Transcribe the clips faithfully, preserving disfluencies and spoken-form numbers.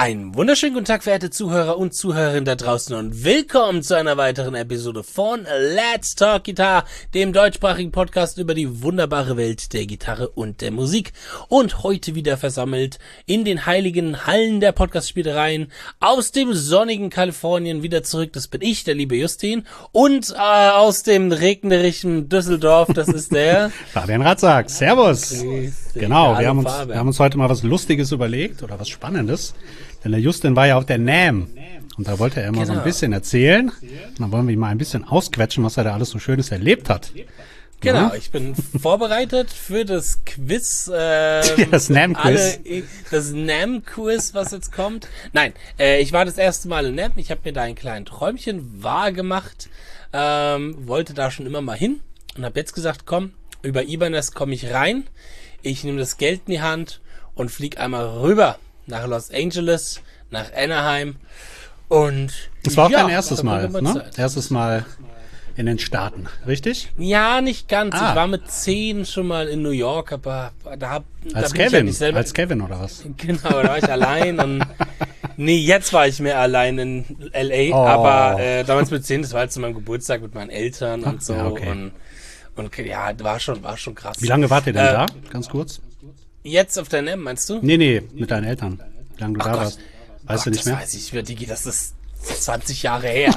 Einen wunderschönen guten Tag, verehrte Zuhörer und Zuhörerinnen da draußen und willkommen zu einer weiteren Episode von Let's Talk Guitar, dem deutschsprachigen Podcast über die wunderbare Welt der Gitarre und der Musik. Und heute wieder versammelt in den heiligen Hallen der Podcast-Spielereien aus dem sonnigen Kalifornien wieder zurück. Das bin ich, der liebe Justin. Und äh, aus dem regnerischen Düsseldorf, das ist der Fabian Ratzak. Servus. Genau, wir haben, uns, Fabian. wir haben uns heute mal was Lustiges überlegt oder was Spannendes. Denn der Justin war ja auf der NAMM und da wollte er immer genau. so ein bisschen erzählen. Und dann wollen wir ihn mal ein bisschen ausquetschen, was er da alles so Schönes erlebt hat. Genau, ja? Ich bin vorbereitet für das Quiz. Ähm, das NAMM-Quiz. Das NAMM-Quiz, was jetzt kommt. Nein, äh, ich war das erste Mal in NAMM. Ich habe mir da ein kleines Träumchen wahr gemacht. Ähm, wollte da schon immer mal hin und habe jetzt gesagt, komm, über Ibanez komme ich rein. Ich nehme das Geld in die Hand und fliege einmal rüber nach Los Angeles, nach Anaheim und das war auch ja, dein erstes Mal, ne? Erstes Mal in den Staaten, richtig? Ja, nicht ganz. Ah. Ich war mit zehn schon mal in New York, aber da, hab, als da bin Kevin, ich ja nicht selber. Als Kevin oder was? Genau, da war ich allein und nee, jetzt war ich mehr allein in L A, oh. aber äh, damals mit zehn, das war halt zu meinem Geburtstag mit meinen Eltern und so ja, okay. und, und ja, war schon, war schon krass. Wie lange wart ihr denn äh, da? Ganz kurz. Jetzt auf der NAMM, meinst du? Nee, nee, mit deinen Eltern. Wie lange du Ach da Gott. warst. Weißt Gott, du nicht das mehr? Weiß ich, Digi, das ist zwanzig Jahre her.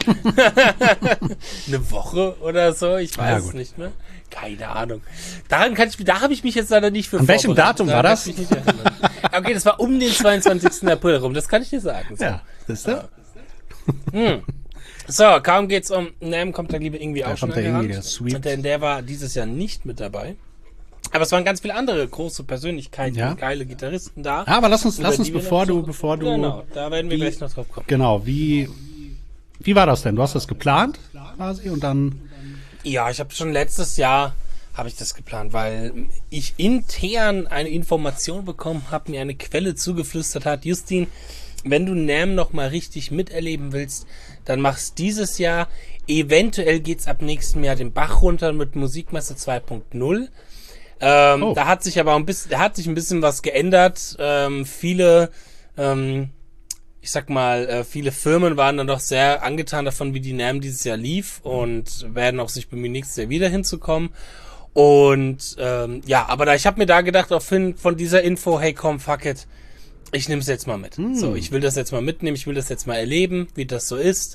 Eine Woche oder so, ich weiß ja, es gut. nicht mehr. Keine Ahnung. Daran kann ich, da habe ich mich jetzt leider nicht für An welchem vorbereitet. Datum Daran war kann das? ich mich nicht erinnern. Okay, das war um den zweiundzwanzigsten April rum, das kann ich dir sagen. So. Ja, siehst du? Hm. So, kaum geht's um NAMM, kommt der liebe irgendwie auch schon kommt der irgendwie, angerannt. der Sweet. Denn der war dieses Jahr nicht mit dabei. Aber es waren ganz viele andere große Persönlichkeiten, Ja. geile Gitarristen da. Ja, aber lass uns, über lass uns, die wir bevor noch du, so- bevor du, Genau, da werden wir wie- gleich noch drauf kommen. genau, wie, wie war das denn? Du hast das geplant, quasi, und dann, Ja, ich habe schon letztes Jahr habe ich das geplant, weil ich intern eine Information bekommen habe, mir eine Quelle zugeflüstert hat, Justin, wenn du NAMM noch mal richtig miterleben willst, dann machst dieses Jahr, eventuell geht's ab nächstem Jahr den Bach runter mit Musikmesse zwei Punkt null. Ähm, Oh. Da hat sich aber ein bisschen, da hat sich ein bisschen was geändert. Ähm, viele, ähm, ich sag mal, äh, viele Firmen waren dann doch sehr angetan davon, wie die NAMM dieses Jahr lief und werden auch sich bemühen, nächstes Jahr wieder hinzukommen. Und ähm, ja, aber da, ich habe mir da gedacht, auch von, von dieser Info, hey komm, fuck it, ich nehme es jetzt mal mit. Hm. So, ich will das jetzt mal mitnehmen, ich will das jetzt mal erleben, wie das so ist.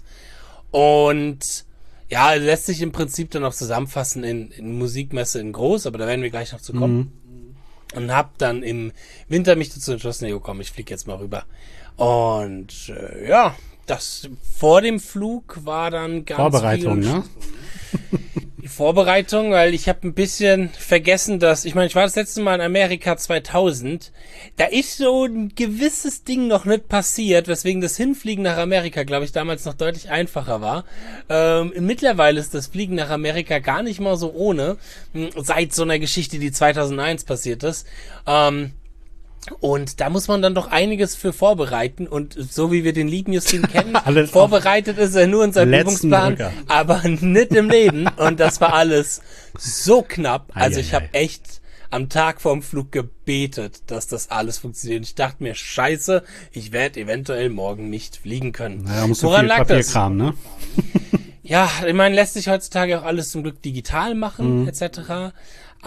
Und ja, lässt sich im Prinzip dann auch zusammenfassen in, in Musikmesse in groß, aber da werden wir gleich noch zu kommen. Mhm. Und hab dann im Winter mich dazu entschlossen, jo komm, ich fliege jetzt mal rüber. Und äh, ja, das vor dem Flug war dann ganz Vorbereitung, viel ne? die Vorbereitung, weil ich habe ein bisschen vergessen, dass, ich meine, ich war das letzte Mal in Amerika zweitausend, da ist so ein gewisses Ding noch nicht passiert, weswegen das Hinfliegen nach Amerika, glaube ich, damals noch deutlich einfacher war. Ähm, mittlerweile ist das Fliegen nach Amerika gar nicht mal so ohne, mh, seit so einer Geschichte, die zweitausendeins passiert ist. Ähm, Und da muss man dann doch einiges für vorbereiten. Und so wie wir den lieben Justin kennen, Alles vorbereitet ist er nur in seinem letzten Übungsplan, Drücker. aber nicht im Leben. Und das war alles so knapp. Also Ei, ich ei, habe ei. echt am Tag vorm Flug gebetet, dass das alles funktioniert. Ich dachte mir, scheiße, ich werde eventuell morgen nicht fliegen können. Naja, musst du Woran viel lag das? Papierkram, ne? Ja, ich meine, lässt sich heutzutage auch alles zum Glück digital machen, Mhm. et cetera.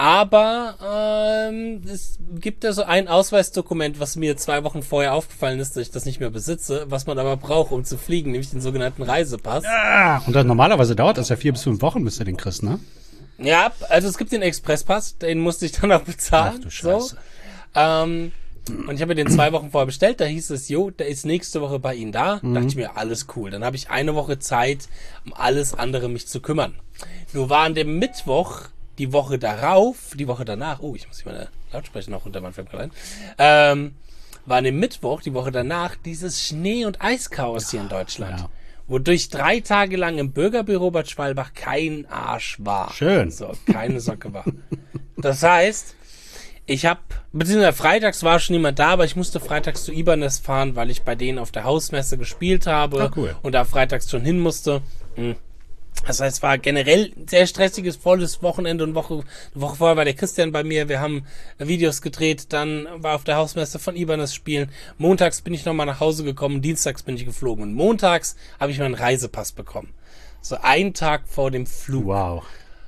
Aber ähm, es gibt ja so ein Ausweisdokument, was mir zwei Wochen vorher aufgefallen ist, dass ich das nicht mehr besitze, was man aber braucht, um zu fliegen, nämlich den sogenannten Reisepass. Ah, und dann normalerweise dauert das ja vier bis fünf Wochen, bis du den kriegst, ne? Ja, also es gibt den Expresspass, den musste ich dann auch bezahlen. Ach du so. Scheiße. Ähm, und ich habe mir den zwei Wochen vorher bestellt, da hieß es, jo, der ist nächste Woche bei Ihnen da. Mhm. Dachte ich mir, alles cool. Dann habe ich eine Woche Zeit, um alles andere mich zu kümmern. Nur war an dem Mittwoch, die Woche darauf, die Woche danach, oh, ich muss hier meine Lautsprecher noch runter, mein fällt gerade ein, ähm, war an dem Mittwoch, die Woche danach, dieses Schnee- und Eischaos hier in Deutschland. Ja. Wodurch drei Tage lang im Bürgerbüro Bad Schwalbach kein Arsch war. Schön. So, keine Socke war. Das heißt, ich habe, beziehungsweise freitags war schon niemand da, aber ich musste freitags zu Ibanez fahren, weil ich bei denen auf der Hausmesse gespielt habe Ah, cool. und da freitags schon hin musste. Hm. Das heißt, es war generell ein sehr stressiges, volles Wochenende und Woche, eine Woche vorher war der Christian bei mir, wir haben Videos gedreht, dann war auf der Hausmesse von Ibanez spielen. Montags bin ich nochmal nach Hause gekommen, dienstags bin ich geflogen und montags habe ich meinen Reisepass bekommen. So einen Tag vor dem Flug. Wow.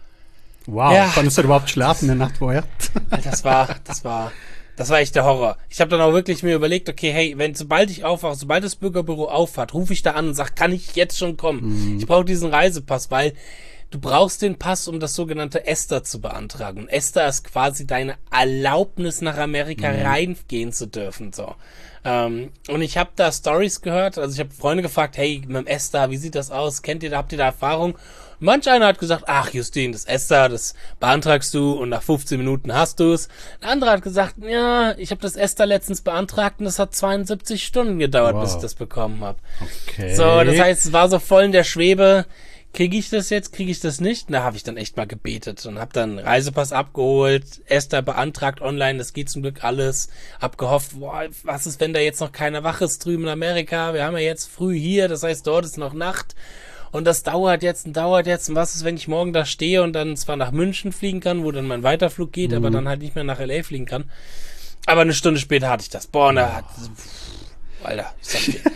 Wow, Ja. konntest du überhaupt schlafen eine Nacht vorher? Das war, das war, das war echt der Horror. Ich habe dann auch wirklich mir überlegt, okay, hey, wenn sobald ich aufwache, sobald das Bürgerbüro auffahrt, rufe ich da an und sage, kann ich jetzt schon kommen? Mhm. Ich brauche diesen Reisepass, weil du brauchst den Pass, um das sogenannte ESTA zu beantragen. Und ESTA ist quasi deine Erlaubnis, nach Amerika mhm. reingehen zu dürfen. So. Ähm, und ich habe da Stories gehört, also ich habe Freunde gefragt, hey, mit dem ESTA, wie sieht das aus? Kennt ihr da, habt ihr da Erfahrung? Manch einer hat gesagt, ach Justin, das ESTA, das beantragst du und nach fünfzehn Minuten hast du es. Der andere hat gesagt, ja, ich habe das ESTA letztens beantragt und das hat zweiundsiebzig Stunden gedauert, wow. bis ich das bekommen habe. Okay. So, das heißt, es war so voll in der Schwebe, kriege ich das jetzt, kriege ich das nicht? Da habe ich dann echt mal gebetet und habe dann Reisepass abgeholt, ESTA beantragt online, das geht zum Glück alles. Hab gehofft, boah, was ist, wenn da jetzt noch keiner wach ist drüben in Amerika? Wir haben ja jetzt früh hier, das heißt, dort ist noch Nacht. Und das dauert jetzt und dauert jetzt. Und was ist, wenn ich morgen da stehe und dann zwar nach München fliegen kann, wo dann mein Weiterflug geht, mhm. aber dann halt nicht mehr nach L A fliegen kann. Aber eine Stunde später hatte ich das. Boah, und da hat... Pff, Alter, ich sag dir.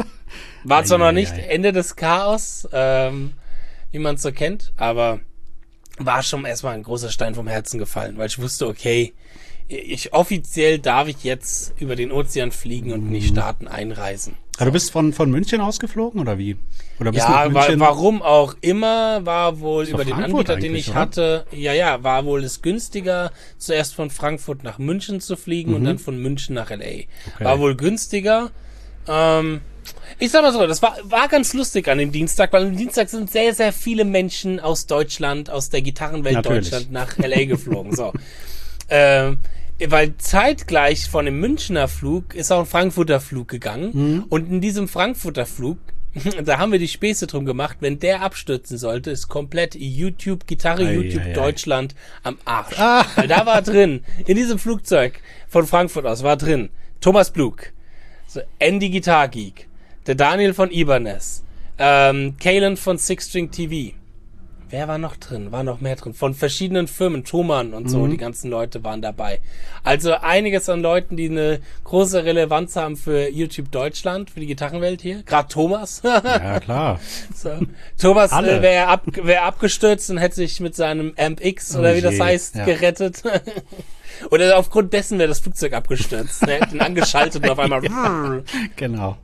War zwar noch nicht Ende des Chaos, ähm, wie man es so kennt, aber war schon erstmal ein großer Stein vom Herzen gefallen, weil ich wusste, okay, ich offiziell darf ich jetzt über den Ozean fliegen und in die Staaten einreisen. Aber du bist von, von München ausgeflogen oder wie? Oder bist ja, du wa warum auch immer, war wohl über den Frankfurt Anbieter, den ich oder? hatte, ja, ja, war wohl es günstiger, zuerst von Frankfurt nach München zu fliegen mhm. und dann von München nach L A. Okay. War wohl günstiger. Ähm, ich sag mal so, das war, war ganz lustig an dem Dienstag, weil am Dienstag sind sehr, sehr viele Menschen aus Deutschland, aus der Gitarrenwelt Natürlich. Deutschland nach L A geflogen. So. ähm, Weil zeitgleich von dem Münchner Flug ist auch ein Frankfurter Flug gegangen. Mhm. Und in diesem Frankfurter Flug, da haben wir die Späße drum gemacht, wenn der abstürzen sollte, ist komplett YouTube, Gitarre, ei, YouTube ei, Deutschland ei. am Arsch. Ah. Weil da war drin, in diesem Flugzeug von Frankfurt aus war drin Thomas Blug, so Andy Guitar Geek, der Daniel von Ibanez, ähm, Kalen von Six String T V. Wer war noch drin? War noch mehr drin. Von verschiedenen Firmen, Thomann und so, mhm. die ganzen Leute waren dabei. Also einiges an Leuten, die eine große Relevanz haben für YouTube Deutschland, für die Gitarrenwelt hier. Gerade Thomas. Ja, klar. So. Thomas äh, wäre ab, wär abgestürzt und hätte sich mit seinem Amp X, oder oh wie das heißt, ja. gerettet. Oder aufgrund dessen wäre das Flugzeug abgestürzt. Er hätte ihn angeschaltet und auf einmal... Ja, genau.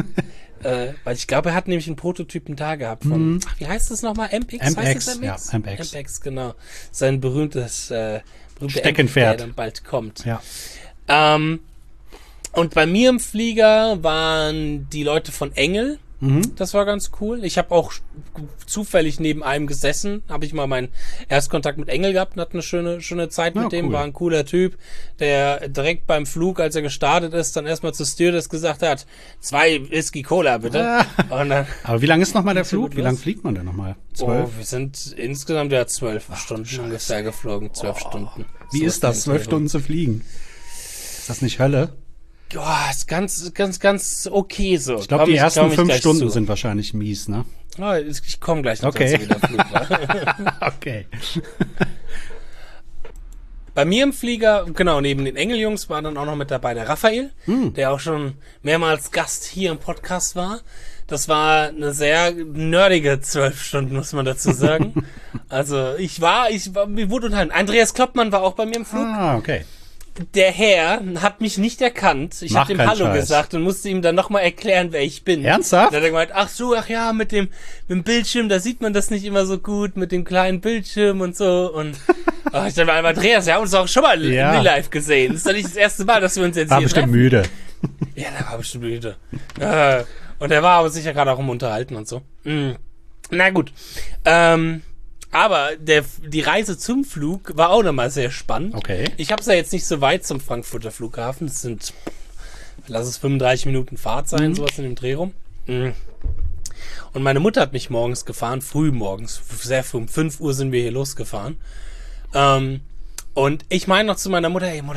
Äh, weil ich glaube, er hat nämlich einen Prototypen da gehabt von, mm. ach, wie heißt das nochmal? M X? M X, heißt das M X? Ja, M X. M X, genau. Sein berühmtes äh, berühmte Steckenpferd, M X, der dann bald kommt. Ja. Ähm, und bei mir im Flieger waren die Leute von Engel. Mhm. Das war ganz cool. Ich habe auch zufällig neben einem gesessen, habe ich mal meinen Erstkontakt mit Engel gehabt und hatte eine schöne schöne Zeit mit ja, dem. Cool. War ein cooler Typ, der direkt beim Flug, als er gestartet ist, dann erstmal zur Stewardess gesagt hat, zwei Whisky Cola bitte. Ah. Und dann aber wie lang ist nochmal der Flug? Wie lang fliegt man denn nochmal? Zwölf? Oh, wir sind insgesamt ja zwölf Ach, Stunden Scheiße. ungefähr geflogen. Zwölf oh. Stunden. Wie so ist das, zwölf Stunden zu fliegen? Ist das nicht Hölle? Ja, ist ganz, ganz, ganz okay so. Ich glaube, die ersten fünf Stunden zu. sind wahrscheinlich mies, ne? Oh, ich komme gleich noch okay. dazu, wie der Flug war. Okay. Bei mir im Flieger, genau, neben den Engeljungs war dann auch noch mit dabei der Raphael, hm. der auch schon mehrmals Gast hier im Podcast war. Das war eine sehr nerdige zwölf Stunden, muss man dazu sagen. Also ich war, ich war, mir wurde unterhalten. Andreas Kloppmann war auch bei mir im Flug. Ah, okay. Der Herr hat mich nicht erkannt. Ich habe ihm Hallo Scheiß. gesagt und musste ihm dann nochmal erklären, wer ich bin. Ernsthaft? Dann hat er gemeint, ach so, ach ja, mit dem, mit dem Bildschirm, da sieht man das nicht immer so gut, mit dem kleinen Bildschirm und so. Und oh, ich dachte, Andreas, wir haben uns auch schon mal ja. live gesehen. Das ist doch nicht das erste Mal, dass wir uns jetzt war hier bestimmt treffen. müde. Ja, der war bestimmt müde. Äh, und er war aber sicher gerade auch im Unterhalten und so. Mhm. Na gut. Ähm... Aber der, die Reise zum Flug war auch nochmal sehr spannend. Okay. Ich habe es ja jetzt nicht so weit zum Frankfurter Flughafen. Es sind, lass es fünfunddreißig Minuten Fahrt sein, mhm. sowas in dem Dreh rum. Mhm. Und meine Mutter hat mich morgens gefahren, früh morgens, sehr früh, um fünf Uhr sind wir hier losgefahren. Ähm, und ich meine noch zu meiner Mutter, hey Mutter,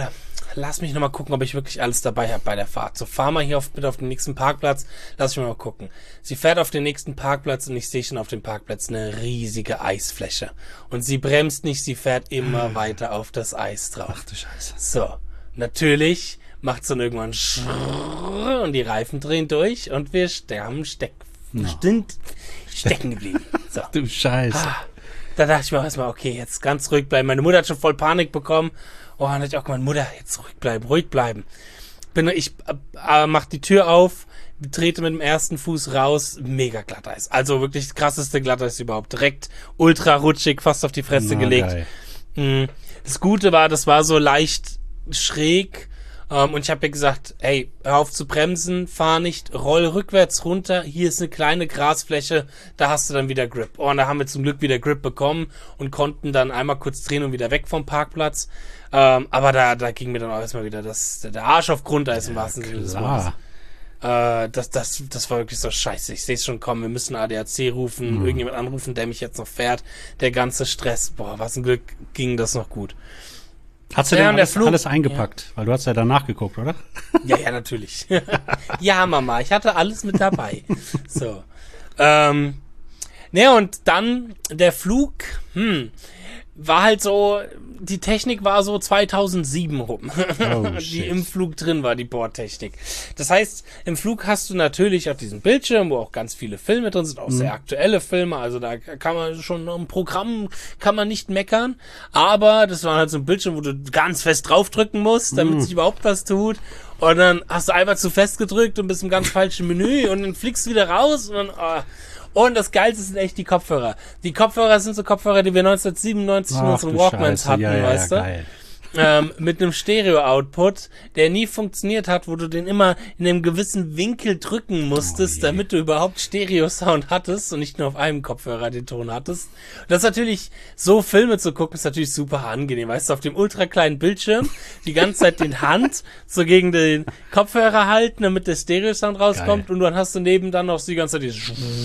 lass mich nochmal gucken, ob ich wirklich alles dabei habe bei der Fahrt. So, fahr mal hier auf, bitte auf den nächsten Parkplatz, lass mich mal gucken. Sie fährt auf den nächsten Parkplatz und ich sehe schon auf dem Parkplatz eine riesige Eisfläche. Und sie bremst nicht, sie fährt immer weiter auf das Eis drauf. Ach du Scheiße. So, natürlich macht es dann irgendwann Schrrrr und die Reifen drehen durch und wir sterben, steck, No. sind stecken geblieben. So. Du Scheiße. Ah, da dachte ich mir auch erstmal, okay, jetzt ganz ruhig bleiben. Meine Mutter hat schon voll Panik bekommen. Oh, dann dachte ich auch, meine Mutter, jetzt ruhig bleiben, ruhig bleiben. Bin, ich äh, mach die Tür auf, trete mit dem ersten Fuß raus, mega Glatteis. Also wirklich das krasseste Glatteis überhaupt. Direkt ultra rutschig, fast auf die Fresse Na, gelegt. geil. Das Gute war, das war so leicht schräg. Um, und ich habe ihr gesagt, hey, hör auf zu bremsen, fahr nicht, roll rückwärts runter, hier ist eine kleine Grasfläche, da hast du dann wieder Grip. Oh, und da haben wir zum Glück wieder Grip bekommen und konnten dann einmal kurz drehen und wieder weg vom Parkplatz. Um, aber da, da ging mir dann auch erstmal wieder das, der Arsch auf Grundeis im wahrsten Sinne des Wortes. Äh, das, das, das war wirklich so scheiße. Ich sehe es schon kommen, wir müssen A D A C rufen, mhm. irgendjemand anrufen, der mich jetzt noch fährt. Der ganze Stress, boah, was ein Glück ging das noch gut. Hast du ja, denn alles, Flug, alles eingepackt? Ja. Weil du hast ja danach geguckt, oder? Ja, ja, natürlich. Ja, Mama, ich hatte alles mit dabei. So. Ähm, ne, und dann der Flug, hm, war halt so, die Technik war so zweitausendsieben rum, oh, die im Flug drin war, die Bordtechnik. Das heißt, im Flug hast du natürlich auf diesem Bildschirm, wo auch ganz viele Filme drin sind, auch mhm. sehr aktuelle Filme, also da kann man schon im Programm kann man nicht meckern, aber das war halt so ein Bildschirm, wo du ganz fest draufdrücken musst, damit mhm. sich überhaupt was tut. Und dann hast du einfach zu fest gedrückt und bist im ganz falschen Menü und dann fliegst du wieder raus und dann, oh. Und das Geilste sind echt die Kopfhörer. Die Kopfhörer sind so Kopfhörer, die wir neunzehnhundertsiebenundneunzig Ach, in unseren Walkmans Scheiße. hatten, ja, ja, weißt ja, du? ähm, mit einem Stereo-Output, der nie funktioniert hat, wo du den immer in einem gewissen Winkel drücken musstest, oh damit du überhaupt Stereo-Sound hattest und nicht nur auf einem Kopfhörer den Ton hattest. Und das ist natürlich, so Filme zu gucken, ist natürlich super angenehm. Weißt du, auf dem ultra kleinen Bildschirm die ganze Zeit den Hand so gegen den Kopfhörer halten, damit der Stereo-Sound rauskommt. Geil. Und dann hast du neben dann noch die ganze Zeit dieses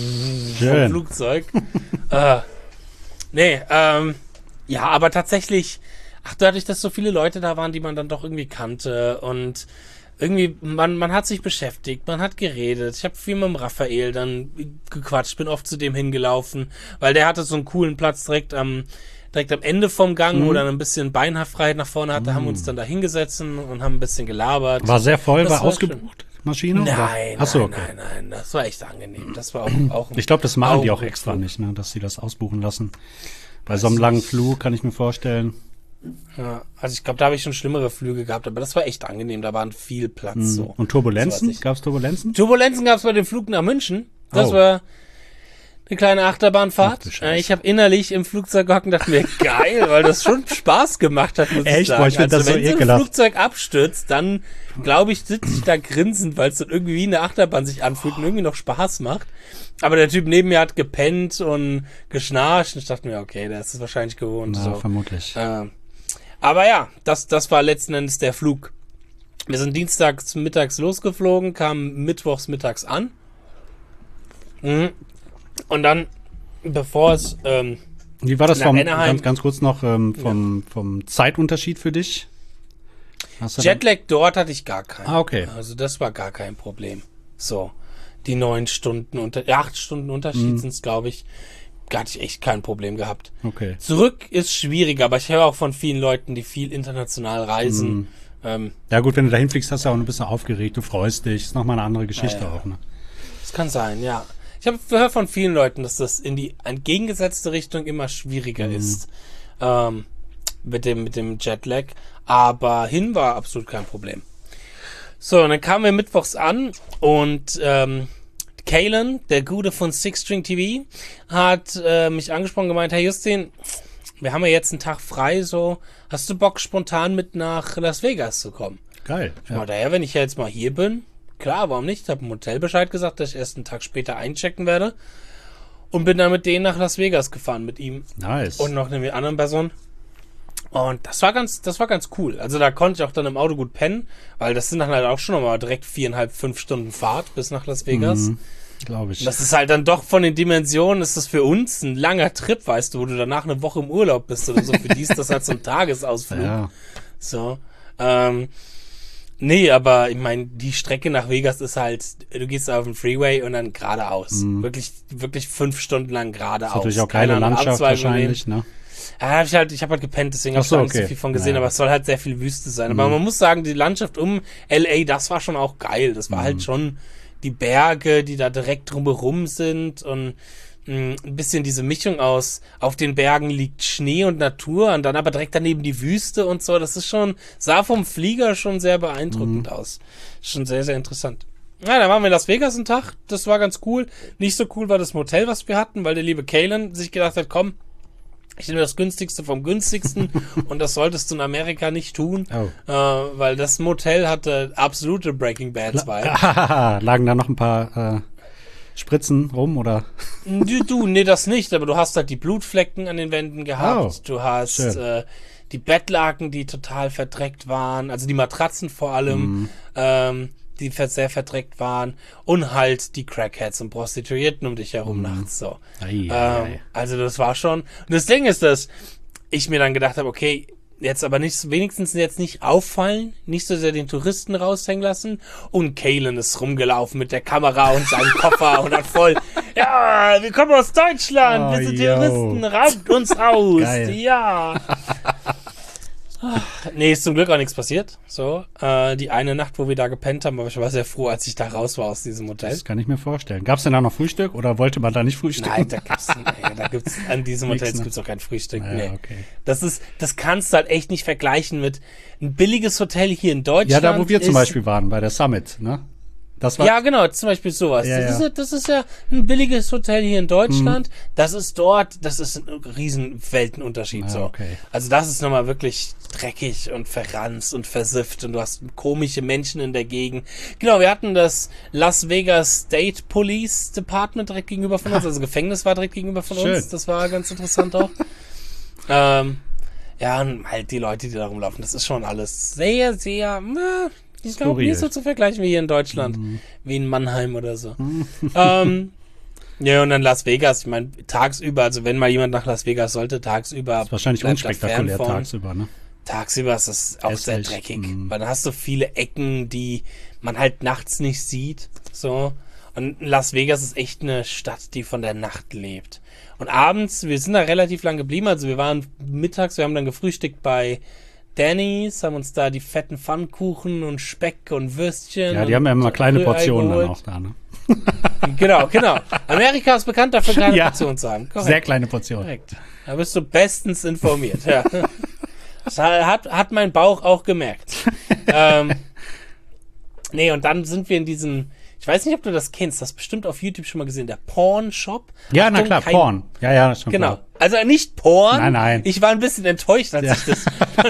vom Flugzeug. äh, nee, ähm, ja, aber tatsächlich Ach, dadurch, dass so viele Leute da waren, die man dann doch irgendwie kannte und irgendwie, man, man hat sich beschäftigt, man hat geredet. Ich habe viel mit dem Raphael dann gequatscht, bin oft zu dem hingelaufen, weil der hatte so einen coolen Platz direkt am, direkt am Ende vom Gang, mhm. wo dann ein bisschen Beinfreiheit nach vorne hatte, mhm. haben wir uns dann da hingesetzt und haben ein bisschen gelabert. War sehr voll, das war, war ausgebucht? Schön. Maschine? Nein, Achso, nein, okay. nein, nein, das war echt angenehm. Das war auch, auch Ich glaube, das machen die auch extra Flug. nicht, ne, dass sie das ausbuchen lassen. Bei so einem langen Flug kann ich mir vorstellen. Ja, also ich glaube, da habe ich schon schlimmere Flüge gehabt, aber das war echt angenehm, da waren viel Platz. Mhm. So. Und Turbulenzen? So, gab es Turbulenzen? Turbulenzen gab es bei dem Flug nach München. Das oh. war eine kleine Achterbahnfahrt. Ach, ich habe innerlich im Flugzeug gehockt und dachte mir, geil, weil das schon Spaß gemacht hat, muss echt? ich sagen. Boah, ich find also das wenn so so ein ekelhaft. Flugzeug abstürzt, dann glaube ich, sitze ich da grinsend, weil es dann irgendwie wie eine Achterbahn sich anfühlt und irgendwie noch Spaß macht. Aber der Typ neben mir hat gepennt und geschnarcht und ich dachte mir, okay, der ist es wahrscheinlich gewohnt. Na, so. vermutlich. Äh, aber ja, das, das war letzten Endes der Flug. Wir sind dienstags mittags losgeflogen, kamen mittwochs mittags an. Mhm. Und dann, bevor es ähm, Wie war das vom, ganz, ganz kurz noch ähm, vom, ja. vom Zeitunterschied für dich? Jetlag dort hatte ich gar keinen. Ah, okay. Also das war gar kein Problem. So, die neun Stunden, unter, acht Stunden Unterschied mhm. sind es, glaube ich. Da hatte ich echt kein Problem gehabt. Okay. Zurück ist schwieriger, aber ich höre auch von vielen Leuten, die viel international reisen. Mhm. Ähm, ja gut, wenn du dahin fliegst, hast du auch ein bisschen aufgeregt, du freust dich. Ist nochmal eine andere Geschichte ja, ja. auch, ne? Das kann sein, ja. Ich habe gehört von vielen Leuten, dass das in die entgegengesetzte Richtung immer schwieriger mhm. ist ähm, mit dem mit dem Jetlag. Aber hin war absolut kein Problem. So, und dann kamen wir mittwochs an und ähm, Kalen, der Gute von Six String T V, hat äh, mich angesprochen und gemeint, hey Justin, wir haben ja jetzt einen Tag frei, so, hast du Bock, spontan mit nach Las Vegas zu kommen? Geil. Ich ja. daher, wenn ich ja jetzt mal hier bin, klar, warum nicht? Ich habe im Hotel Bescheid gesagt, dass ich erst einen Tag später einchecken werde und bin dann mit denen nach Las Vegas gefahren, mit ihm. Nice. Und noch eine andere Person. Und das war ganz, das war ganz cool. Also da konnte ich auch dann im Auto gut pennen, weil das sind dann halt auch schon nochmal direkt viereinhalb, fünf Stunden Fahrt bis nach Las Vegas. Mhm, glaube ich. Und das ist halt dann doch von den Dimensionen, ist das für uns ein langer Trip, weißt du, wo du danach eine Woche im Urlaub bist oder so. Für die ist das halt so ein Tagesausflug. Ja. So. Ähm, nee, aber ich meine, die Strecke nach Vegas ist halt, du gehst auf den Freeway und dann geradeaus. Mhm. Wirklich, wirklich fünf Stunden lang geradeaus. Das ist natürlich auch keine Landschaft wahrscheinlich, ne? Ja, hab ich halt, ich habe halt gepennt, deswegen habe ich so, da nicht okay. so viel von gesehen, ja. aber es soll halt sehr viel Wüste sein. Mhm. Aber man muss sagen, die Landschaft um L A, das war schon auch geil. Das war mhm. halt schon die Berge, die da direkt drumherum sind und mh, ein bisschen diese Mischung aus, auf den Bergen liegt Schnee und Natur und dann aber direkt daneben die Wüste und so. Das ist schon, sah vom Flieger schon sehr beeindruckend mhm. aus. Schon sehr, sehr interessant. Ja, dann waren wir in Las Vegas einen Tag. Das war ganz cool. Nicht so cool war das Motel, was wir hatten, weil der liebe Kalen sich gedacht hat, komm, ich nehme das günstigste vom günstigsten und das solltest du in Amerika nicht tun, oh. äh, weil das Motel hatte absolute Breaking Bad Vibe. Lagen da noch ein paar äh, Spritzen rum, oder? Du, du, nee, das nicht, aber du hast halt die Blutflecken an den Wänden gehabt, oh, du hast äh, die Bettlaken, die total verdreckt waren, also die Matratzen vor allem, mm. ähm, die sehr verdreckt waren und halt die Crackheads und Prostituierten um dich herum mm. nachts so. Ei, ähm, ei. Also das war schon. Und das Ding ist, dass ich mir dann gedacht habe, okay, jetzt aber nicht, wenigstens jetzt nicht auffallen, nicht so sehr den Touristen raushängen lassen. Und Kalen ist rumgelaufen mit der Kamera und seinem Koffer und hat voll, ja, wir kommen aus Deutschland, oh, wir sind yo. Touristen, raubt uns aus, geil. Ja. Nee, ist zum Glück auch nichts passiert. So, äh, die eine Nacht, wo wir da gepennt haben, aber ich war sehr froh, als ich da raus war aus diesem Hotel. Das kann ich mir vorstellen. Gab es denn da noch Frühstück oder wollte man da nicht frühstücken? Nein, da gibt's, nee, da gibt's an diesem Hotel gibt's auch kein Frühstück. Ja, nee. Okay. Das ist, das kannst du halt echt nicht vergleichen mit ein billiges Hotel hier in Deutschland. Ja, da wo wir zum Beispiel waren, bei der Summit, ne? Das war ja, genau, zum Beispiel sowas. Ja, das, ja. Ist, das ist ja ein billiges Hotel hier in Deutschland. Mhm. Das ist dort, das ist ein riesen Weltenunterschied. Ah, so. okay. Also das ist nochmal wirklich dreckig und verranzt und versifft und du hast komische Menschen in der Gegend. Genau, wir hatten das Las Vegas State Police Department direkt gegenüber von uns, also Gefängnis war direkt gegenüber von Schön. uns. Das war ganz interessant auch. ähm, ja, und halt die Leute, die da rumlaufen, das ist schon alles sehr, sehr... Äh, Ich glaube, nicht so zu vergleichen wie hier in Deutschland, mhm. wie in Mannheim oder so. Mhm. ähm, ja, und dann Las Vegas, ich meine, tagsüber, also wenn mal jemand nach Las Vegas sollte, tagsüber. Das ist wahrscheinlich unspektakulär tagsüber, ne? Tagsüber ist es auch sehr dreckig, mhm. weil dann hast du viele Ecken, die man halt nachts nicht sieht, so. Und Las Vegas ist echt eine Stadt, die von der Nacht lebt. Und abends, wir sind da relativ lang geblieben, also wir waren mittags, wir haben dann gefrühstückt bei Denny's, haben uns da die fetten Pfannkuchen und Speck und Würstchen. Ja, die haben ja immer kleine Portionen dann auch da, ne? Genau, genau. Amerika ist bekannt dafür, kleine ja, Portionen zu haben. Korrekt. Sehr kleine Portionen. Korrekt. Da bist du bestens informiert, ja. Das hat, hat mein Bauch auch gemerkt. ähm, nee, und dann sind wir in diesem, ich weiß nicht, ob du das kennst, das hast bestimmt auf YouTube schon mal gesehen, der Porn Shop. Ja, na klar, kein, Porn. Ja, ja, das ist schon genau. klar. Also nicht Porn. Nein, nein. Ich war ein bisschen enttäuscht, als ja. ich das...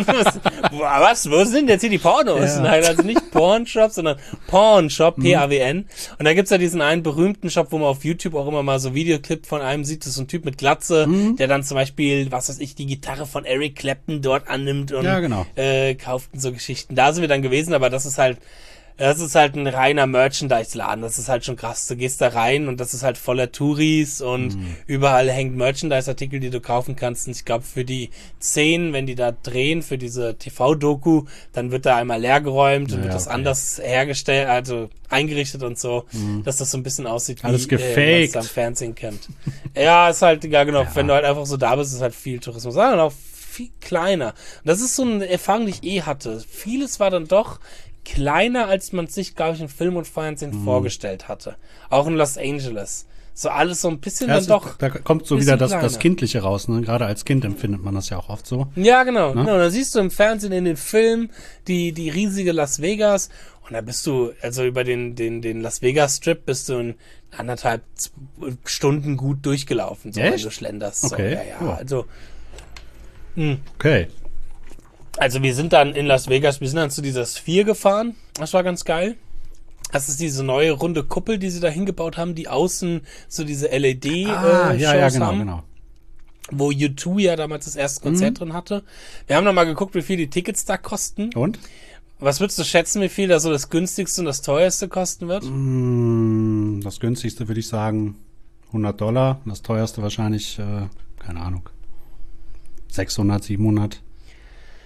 was? Wo sind jetzt hier die Pornos? Ja. Nein, also nicht Porn-Shop, sondern Porn-Shop, P A W N. Und da gibt's ja diesen einen berühmten Shop, wo man auf YouTube auch immer mal so Videoclip von einem sieht. Das ist so ein Typ mit Glatze, mhm. der dann zum Beispiel, was weiß ich, die Gitarre von Eric Clapton dort annimmt und ja, genau. äh, kauft und so Geschichten. Da sind wir dann gewesen, aber das ist halt... Das ist halt ein reiner Merchandise-Laden. Das ist halt schon krass. Du gehst da rein und das ist halt voller Touris und mm. überall hängt Merchandise-Artikel, die du kaufen kannst. Und ich glaube, für die Szenen, wenn die da drehen, für diese T V-Doku, dann wird da einmal leergeräumt und ja, wird das okay. anders hergestellt, also eingerichtet und so, mm. dass das so ein bisschen aussieht, wie alles gefaked. Äh, man es am Fernsehen kennt. Ja, ist halt, ja genau, ja. wenn du halt einfach so da bist, ist halt viel Tourismus. Sondern auch viel kleiner. Und das ist so eine Erfahrung, die ich eh hatte. Vieles war dann doch kleiner, als man sich, glaube ich, in Film und Fernsehen mhm. vorgestellt hatte. Auch in Los Angeles. So alles so ein bisschen ja, dann doch. Da kommt so wieder das, das Kindliche raus, ne? Gerade als Kind empfindet man das ja auch oft so. Ja, genau. Ne? genau. Da siehst du im Fernsehen, in den Filmen, die, die riesige Las Vegas. Und da bist du, also über den, den, den Las Vegas Strip bist du in anderthalb Stunden gut durchgelaufen, so, wenn du schlenderst. So. Okay. Ja, ja. Oh. Also, mh. okay. Also wir sind dann in Las Vegas, wir sind dann zu dieser Sphere gefahren. Das war ganz geil. Das ist diese neue runde Kuppel, die sie da hingebaut haben, die außen so diese L E D-Shows ah, ja, ja, genau, haben. Genau. Wo U zwei ja damals das erste Konzert mhm. drin hatte. Wir haben noch mal geguckt, wie viel die Tickets da kosten. Und? Was würdest du schätzen, wie viel da so das günstigste und das teuerste kosten wird? Das günstigste würde ich sagen hundert Dollar. Das teuerste wahrscheinlich, äh, keine Ahnung, sechshundert, siebenhundert.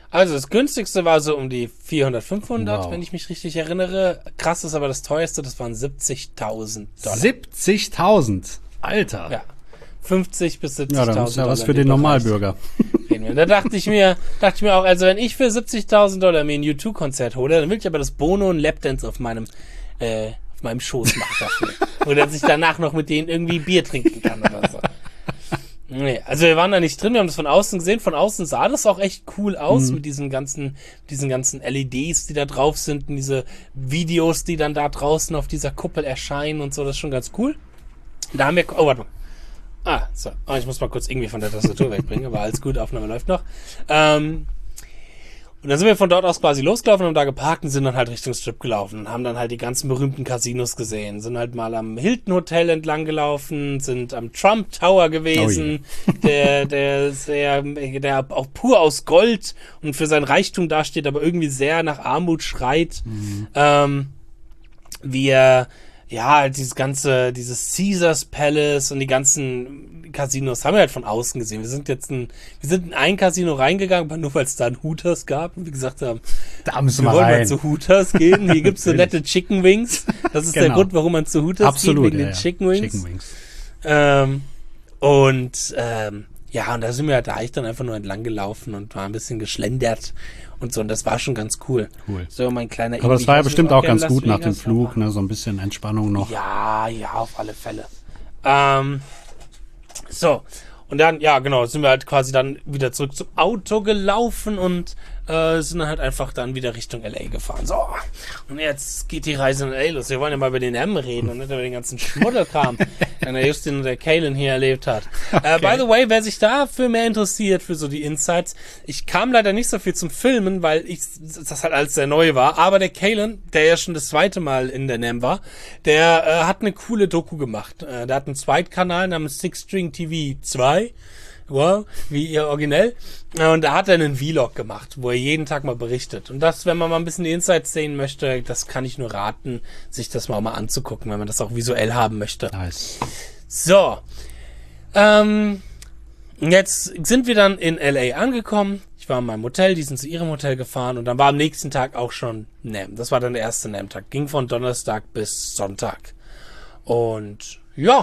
Also das günstigste war so um die vierhundert, fünfhundert, Wow. wenn ich mich richtig erinnere. Krass ist aber das teuerste, das waren siebzigtausend Dollar. siebzigtausend. Alter. Ja. fünfzig bis Ja, siebzigtausend dann ist ja Dollar. was für in den dem Bereich Normalbürger. reden wir. Da dachte ich mir, dachte ich mir auch, also wenn ich für siebzigtausend Dollar mir ein U zwei Konzert hole, dann will ich aber das Bono und Lapdance auf meinem, äh, auf meinem Schoß machen dafür. Oder dass ich danach noch mit denen irgendwie Bier trinken kann oder so. Nee, also wir waren da nicht drin, wir haben das von außen gesehen. Von außen sah das auch echt cool aus Mhm. mit diesen ganzen, diesen ganzen L E Ds, die da drauf sind und diese Videos, die dann da draußen auf dieser Kuppel erscheinen und so. Das ist schon ganz cool. Da haben wir, oh, warte mal. Ah, so. Oh, ich muss mal kurz irgendwie von der Tastatur wegbringen, aber alles gut, Aufnahme läuft noch. Ähm, und dann sind wir von dort aus quasi losgelaufen, haben da geparkt und sind dann halt Richtung Strip gelaufen und haben dann halt die ganzen berühmten Casinos gesehen. Sind halt mal am Hilton Hotel entlang gelaufen, sind am Trump Tower gewesen, der, der sehr, der auch pur aus Gold und für sein Reichtum dasteht, aber irgendwie sehr nach Armut schreit. Mhm. Ähm, wir, ja, dieses ganze, dieses Caesars Palace und die ganzen Casinos haben wir halt von außen gesehen. Wir sind jetzt ein, wir sind in ein Casino reingegangen, aber nur weil es da ein Hooters gab und wir gesagt haben, Da müssen wir wir wollen mal rein. zu Hooters gehen. Hier gibt's so nette Chicken Wings. Das ist der Genau. Grund, warum man zu Hooters Absolut, geht, wegen ja, den ja. Chicken Wings. Chicken Wings. Ähm, und ähm, ja, und da sind wir halt da eigentlich dann einfach nur entlang gelaufen und war ein bisschen geschlendert und so. Und das war schon ganz cool. Cool. So mein kleiner Aber das Iggy, war ja ich weiß bestimmt nicht, auch ob ihr ganz in gut Las nach dem Vegas Flug, war. ne? So ein bisschen Entspannung noch. Ja, ja, auf alle Fälle. Ähm, so, und dann, ja, genau, sind wir halt quasi dann wieder zurück zum Auto gelaufen und äh, sind dann halt einfach dann wieder Richtung L A gefahren. So, und jetzt geht die Reise in L A los. Wir wollen ja mal über den M reden und nicht über den ganzen Schmuddelkram, den der Justin und der Kalen hier erlebt hat. Äh, by the way, wer sich dafür mehr interessiert, für so die Insights, ich kam leider nicht so viel zum Filmen, weil ich das halt alles sehr neu war, aber der Kalen, der ja schon das zweite Mal in der N A M war, der äh, hat eine coole Doku gemacht. Äh, der hat einen Zweitkanal namens Six String T V zwei. Wow, wie ihr originell. Und da hat er einen Vlog gemacht, wo er jeden Tag mal berichtet. Und das, wenn man mal ein bisschen die Insights sehen möchte, das kann ich nur raten, sich das mal auch mal anzugucken, wenn man das auch visuell haben möchte. Nice. So. Ähm, jetzt sind wir dann in L A angekommen. Ich war in meinem Hotel, die sind zu ihrem Hotel gefahren und dann war am nächsten Tag auch schon N A M. Das war dann der erste N A M-Tag. Ging von Donnerstag bis Sonntag. Und ja.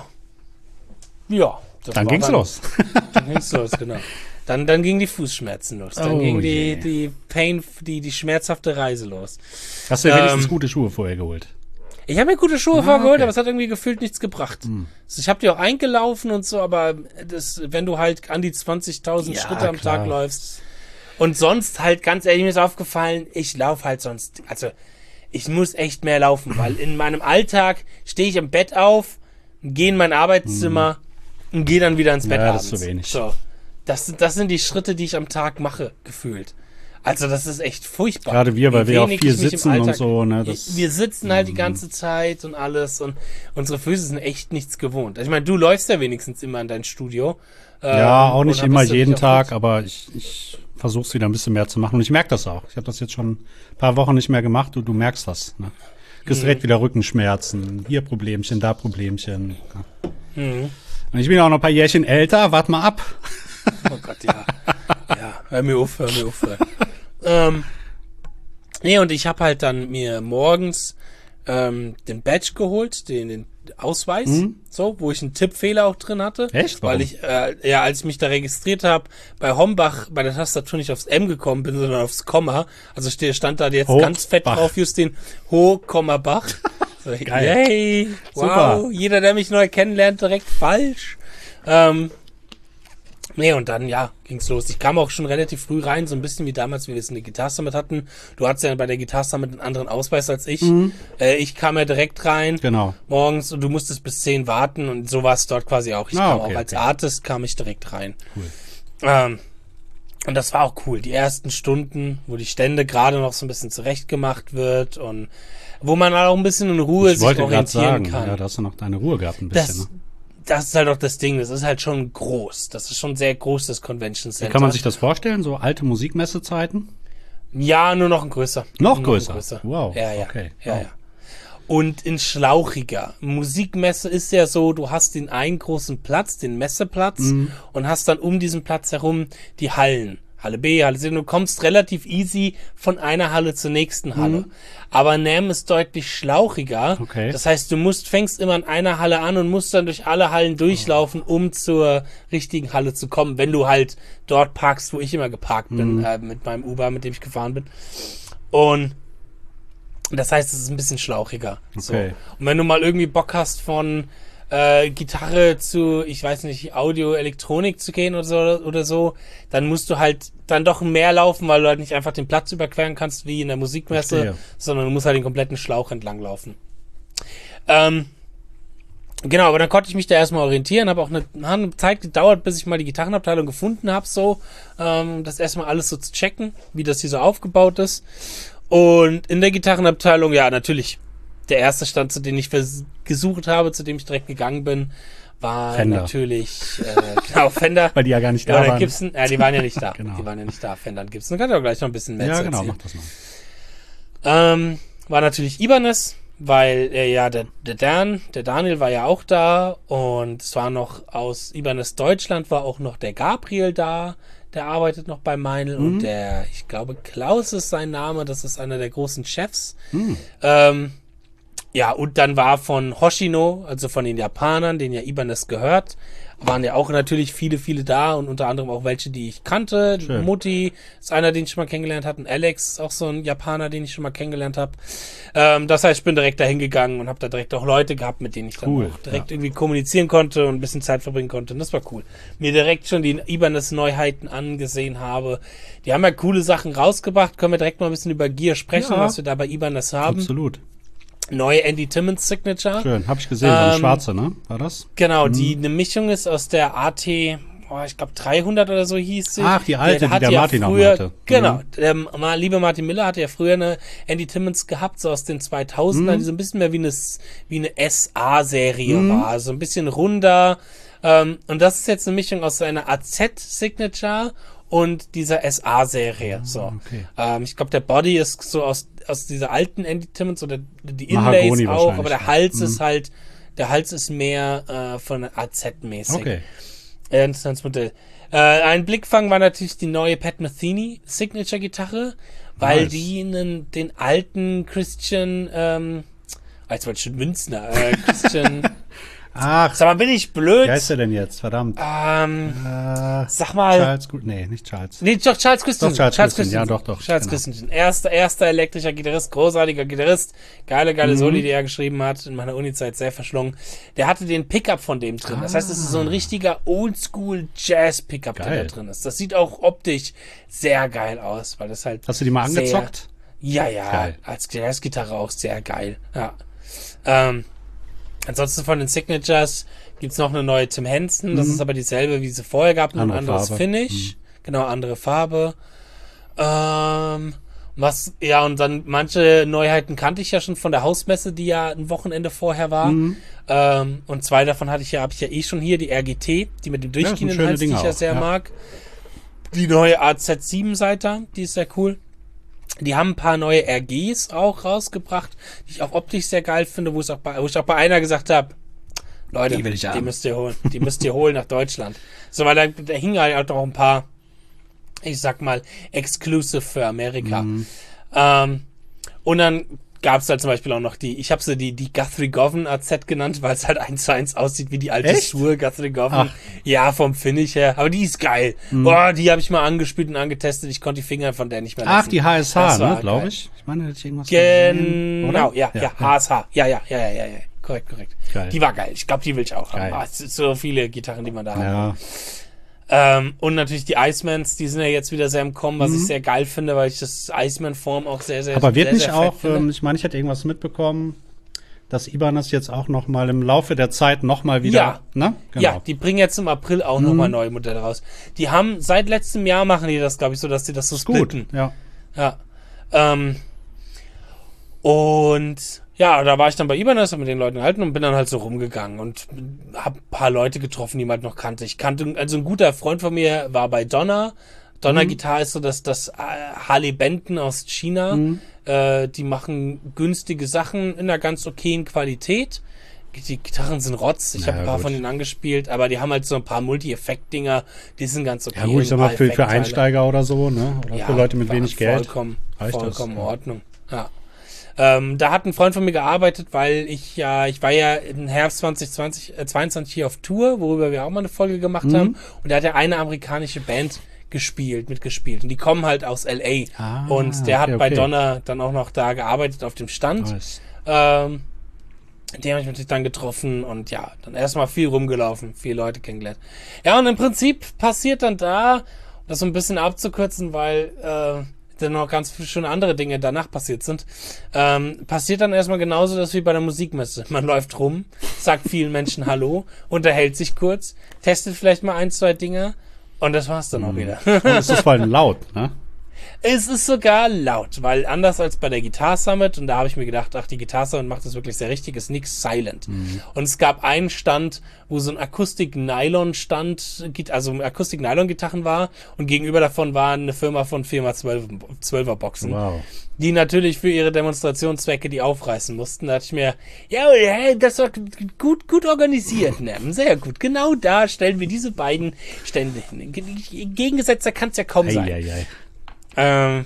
Ja. das Dann war ging's los. Dann ging's los, genau. Dann, dann gingen die Fußschmerzen los. Dann Oh ging die, je. die Pain, die, die schmerzhafte Reise los. Hast du ja wenigstens Ähm, gute Schuhe vorher geholt? Ich habe mir gute Schuhe Ah, vorgeholt, okay. aber es hat irgendwie gefühlt nichts gebracht. Also ich habe die auch eingelaufen und so, aber das, wenn du halt an die zwanzigtausend Ja, Schritte am klar. Tag läufst und sonst halt, ganz ehrlich, mir ist aufgefallen, ich laufe halt sonst, also ich muss echt mehr laufen, weil in meinem Alltag stehe ich im Bett auf, gehe in mein Arbeitszimmer und gehe dann wieder ins Bett Ja, das abends. ist zu wenig. So, das, sind- das sind die Schritte, die ich am Tag mache, gefühlt. Also das ist echt furchtbar. Gerade wir, weil Wie wir auch wenig viel ich mich im sitzen und Alltag- so, ne, das- wir sitzen halt die ganze Zeit und alles und unsere Füße sind echt nichts gewohnt. Ich meine, du läufst ja wenigstens immer in dein Studio. Ja, ähm, auch nicht und immer bist du jeden nicht auch Tag, aber ich, ich versuche es wieder ein bisschen mehr zu machen. Und ich merke das auch. Ich habe das jetzt schon ein paar Wochen nicht mehr gemacht und du merkst das. Ne? Du kriegst Mhm. direkt wieder Rückenschmerzen. Hier Problemchen, da Problemchen. Ja. Mhm. Und ich bin auch noch ein paar Jährchen älter. Wart mal ab. Oh Gott, ja. Ja, hör mir auf, hör mir auf. ey. ähm, nee, und ich habe halt dann mir morgens ähm, den Badge geholt, den, den Ausweis, so, wo ich einen Tippfehler auch drin hatte. Echt? Warum? Weil ich, äh, ja, als ich mich da registriert habe, bei Hombach bei der Tastatur nicht aufs M gekommen bin, sondern aufs Komma. Also ste- stand da jetzt Ho- ganz fett Bach. drauf, Justin Ho, Komma, Bach. So, Geil. Yay, wow, Super. jeder, der mich neu kennenlernt, direkt falsch. Ähm, Nee, und dann, ja, ging's los. Ich kam auch schon relativ früh rein, so ein bisschen wie damals, wie wir es in der Guitar Summit hatten. Du hattest ja bei der Guitar Summit einen anderen Ausweis als ich. Äh, ich kam ja direkt rein. Genau. Morgens und du musstest bis zehn warten und so war es dort quasi auch. Ich Ah, kam okay, auch als okay. Artist, kam ich direkt rein. Cool. Ähm, und das war auch cool. Die ersten Stunden, wo die Stände gerade noch so ein bisschen zurechtgemacht wird und wo man auch ein bisschen in Ruhe Ich sich wollte gerade orientieren sagen, kann. ja, da hast du noch deine Ruhe gehabt ein bisschen. Das, ne? das ist halt auch das Ding. Das ist halt schon groß. Das ist schon sehr groß, das Convention Center. Wie kann man sich das vorstellen? So alte Musikmessezeiten? Ja, nur noch ein größer. Noch Nur ein größer? Wow, Ja, ja. okay. Ja, Wow. ja. Und in schlauchiger. Musikmesse ist ja so, du hast den einen großen Platz, den Messeplatz, Mhm. und hast dann um diesen Platz herum die Hallen. Halle B, Halle C. Du kommst relativ easy von einer Halle zur nächsten Halle. Mhm. Aber NAMM ist deutlich schlauchiger. Okay. Das heißt, du musst, fängst immer an einer Halle an und musst dann durch alle Hallen durchlaufen, um zur richtigen Halle zu kommen, wenn du halt dort parkst, wo ich immer geparkt bin, mhm. äh, mit meinem Uber, mit dem ich gefahren bin. Und das heißt, es ist ein bisschen schlauchiger. Okay. So. Und wenn du mal irgendwie Bock hast von äh, Gitarre zu, ich weiß nicht, Audio, Elektronik zu gehen oder so, oder so, dann musst du halt dann doch mehr laufen, weil du halt nicht einfach den Platz überqueren kannst wie in der Musikmesse, Verstehe. sondern du musst halt den kompletten Schlauch entlang laufen. Ähm, genau, aber dann konnte ich mich da erstmal orientieren, habe auch eine, eine Zeit gedauert, bis ich mal die Gitarrenabteilung gefunden habe, so, ähm, das erstmal alles so zu checken, wie das hier so aufgebaut ist. Und in der Gitarrenabteilung, ja, natürlich, der erste Stand, zu dem ich vers- gesucht habe, zu dem ich direkt gegangen bin, war Fender. natürlich, äh, genau, Fender. Weil die ja gar nicht da ja, oder waren. Gibson, ja, die waren ja nicht da. Genau. Die waren ja nicht da, Fender und Gibson. Kann ich auch gleich noch ein bisschen mehr Ja, zu genau, erzählen. mach das mal. Ähm, war natürlich Ibanez, weil äh, ja der, der Dan, der Daniel war ja auch da und es war noch aus Ibanez Deutschland war auch noch der Gabriel da, der arbeitet noch bei Meinl Mhm. und der, ich glaube Klaus ist sein Name, das ist einer der großen Chefs. Mhm. Ähm, ja, und dann war von Hoshino, also von den Japanern, denen ja Ibanez gehört, waren ja auch natürlich viele, viele da und unter anderem auch welche, die ich kannte. Schön. Mutti ist einer, den ich schon mal kennengelernt habe. Und Alex ist auch so ein Japaner, den ich schon mal kennengelernt habe. Ähm, das heißt, ich bin direkt dahin gegangen und habe da direkt auch Leute gehabt, mit denen ich dann Cool, auch direkt ja. irgendwie kommunizieren konnte und ein bisschen Zeit verbringen konnte. Und das war cool. Mir direkt schon die Ibanez-Neuheiten angesehen habe. Die haben ja coole Sachen rausgebracht. Können wir direkt mal ein bisschen über Gear sprechen, Ja. was wir da bei Ibanez haben. Absolut. Neue Andy Timmons Signature. Schön. Hab ich gesehen, so eine Ähm, schwarze, ne? War das? Genau, die eine Mischung ist aus der A T, oh, ich glaube dreihundert oder so hieß sie. Ach, die alte, die hat der ja Martin auch früher, mal hatte. Genau, Mhm. der Ma- liebe Martin Miller hatte ja früher eine Andy Timmons gehabt, so aus den zweitausendern, Mhm. die so ein bisschen mehr wie eine, S- wie eine S A-Serie Mhm. war, so ein bisschen runder. Ähm, und das ist jetzt eine Mischung aus einer A Z-Signature und dieser S A-Serie. So. okay. Ähm, ich glaube, der Body ist so aus, aus dieser alten Andy Timmons oder die Mahagoni Inlays auch, wahrscheinlich, aber der ja. Hals Mhm. ist halt, der Hals ist mehr äh, von A Z-mäßig. Okay. Äh, interessantes Modell. Äh, ein Blickfang war natürlich die neue Pat Metheny Signature Gitarre, weil Nice. die einen, den alten Christian, ähm, ah, jetzt wollte ich schon Münzner, äh, Christian, Ach, sag mal, bin ich blöd? wie heißt der denn jetzt? Verdammt. Ähm, Äh, sag mal, Charles, gut, nee, nicht Charles. nee, doch, Charles Christensen. Doch, Charles Christensen, ja, doch, doch, Charles genau. Christensen. Erster, erster elektrischer Gitarrist, großartiger Gitarrist. Geile, geile Mhm. Soli, die er geschrieben hat. In meiner Uni-Zeit sehr verschlungen. Der hatte den Pickup von dem drin. Das heißt, es ist so ein richtiger Oldschool-Jazz-Pickup, der da Geil. drin ist. Das sieht auch optisch sehr geil aus, weil das halt Hast du die mal sehr- angezockt? Ja, ja, Geil. als Jazzgitarre auch sehr geil. Ja. Ähm, ansonsten von den Signatures gibt's noch eine neue Tim Henson. Das ist aber dieselbe, wie sie vorher gab, nur ein Andere anderes Farbe. Finish. Genau, andere Farbe. Ähm, was, ja, und dann manche Neuheiten kannte ich ja schon von der Hausmesse, die ja ein Wochenende vorher war. Ähm, und zwei davon hatte ich ja, habe ich ja eh schon hier, die R G T, die mit dem sind durchgehenden schöne Hals, die Dinger ich ja auch, sehr ja. mag. Die neue A Z sieben Seiter, die ist sehr cool. Die haben ein paar neue R Gs auch rausgebracht, die ich auch optisch sehr geil finde, wo ich auch bei, wo ich auch bei einer gesagt habe, Leute, Die will ich die haben. müsst ihr holen, die müsst ihr holen nach Deutschland. So, weil da, da hingen halt auch ein paar, ich sag mal, exclusive für Amerika. Mhm. Ähm, und dann gab es halt zum Beispiel auch noch die, ich habe sie die, die Guthrie Govan A Z genannt, weil es halt eins zu eins aussieht wie die alte Echt? Schuhe Guthrie Govan. Ach. Ja, vom Finish her. Aber die ist geil. Boah, die habe ich mal angespielt und angetestet. Ich konnte die Finger von der nicht mehr lassen. Ach, die H S H, Das war ne, glaube geil. ich. Ich meine, hätte ich irgendwas gesehen, Genau, oder? ja, ja, H S H. Ja, ja, ja, ja, ja, ja. Korrekt, korrekt. Geil. Die war geil. Ich glaube, die will ich auch haben. Geil. Ah, es sind so viele Gitarren, die man da hat. Ja, Ähm, und natürlich die Icemans, die sind ja jetzt wieder sehr im Kommen, was Mhm. ich sehr geil finde, weil ich das Iceman-Form auch sehr, sehr aber wird sehr, nicht sehr auch, fett finde. ähm, ich meine, ich hätte irgendwas mitbekommen, dass Ibanez jetzt auch noch mal im Laufe der Zeit noch mal wieder, Ja. ne? Genau. Ja, die bringen jetzt im April auch Mhm. nochmal neue Modelle raus. Die haben, seit letztem Jahr machen die das, glaube ich, so, dass die das so ist gut. splitten. Ja. Ja. Ähm, und ja, da war ich dann bei Ibanez, hab mit den Leuten gehalten und bin dann halt so rumgegangen und hab ein paar Leute getroffen, die man halt noch kannte. Ich kannte, also ein guter Freund von mir war bei Donner. Donner Mhm. Guitar ist so das, das äh, Harley Benton aus China. Mhm. Äh, die machen günstige Sachen in einer ganz okayen Qualität. die Gitarren sind Rotz. Ich Na habe ein ja, paar gut. von denen angespielt, aber die haben halt so ein paar Multi-Effekt-Dinger, die sind ganz okay. Ja gut, ich sag mal, Ein paar für, für Effektteile. Einsteiger oder so, ne? Oder Ja, für Leute mit war wenig Geld. Vollkommen, reicht das, vollkommen in ja. Ordnung. Ja. Ähm, da hat ein Freund von mir gearbeitet, weil ich ja, ich war ja im Herbst zwanzig zwanzig, äh, zweiundzwanzig hier auf Tour, worüber wir auch mal eine Folge gemacht Mhm. haben. Und da hat ja eine amerikanische Band gespielt, mitgespielt. Und die kommen halt aus L A. Ah, und der okay, hat bei okay. Donner dann auch noch da gearbeitet auf dem Stand. Nice. Ähm, den habe ich natürlich dann getroffen und ja, dann erstmal viel rumgelaufen, viele Leute kennengelernt. Ja, und im Prinzip passiert dann da, das so ein bisschen abzukürzen, weil äh, dann noch ganz viele schöne andere Dinge danach passiert sind, ähm, passiert dann erstmal genauso das wie bei der Musikmesse. Man läuft rum, sagt vielen Menschen Hallo, unterhält sich kurz, testet vielleicht mal ein, zwei Dinge und das war's dann auch wieder. Und es ist vor allem laut, ne? Es ist sogar laut, weil anders als bei der Guitar Summit, und da habe ich mir gedacht, ach, die Guitar Summit macht das wirklich sehr richtig, ist nix silent. Mhm. Und es gab einen Stand, wo so ein Akustik-Nylon-Stand, also Akustik-Nylon-Gitarren war und gegenüber davon war eine Firma von Firma zwölfer Boxen, Wow. die natürlich für ihre Demonstrationszwecke die aufreißen mussten. Da dachte ich mir, ja, ja, das war gut, gut organisiert, ne? Sehr gut. Genau da stellen wir diese beiden Stände hin. Gegengesetzter kann es ja kaum sein. Ei, ei, ei. Ähm,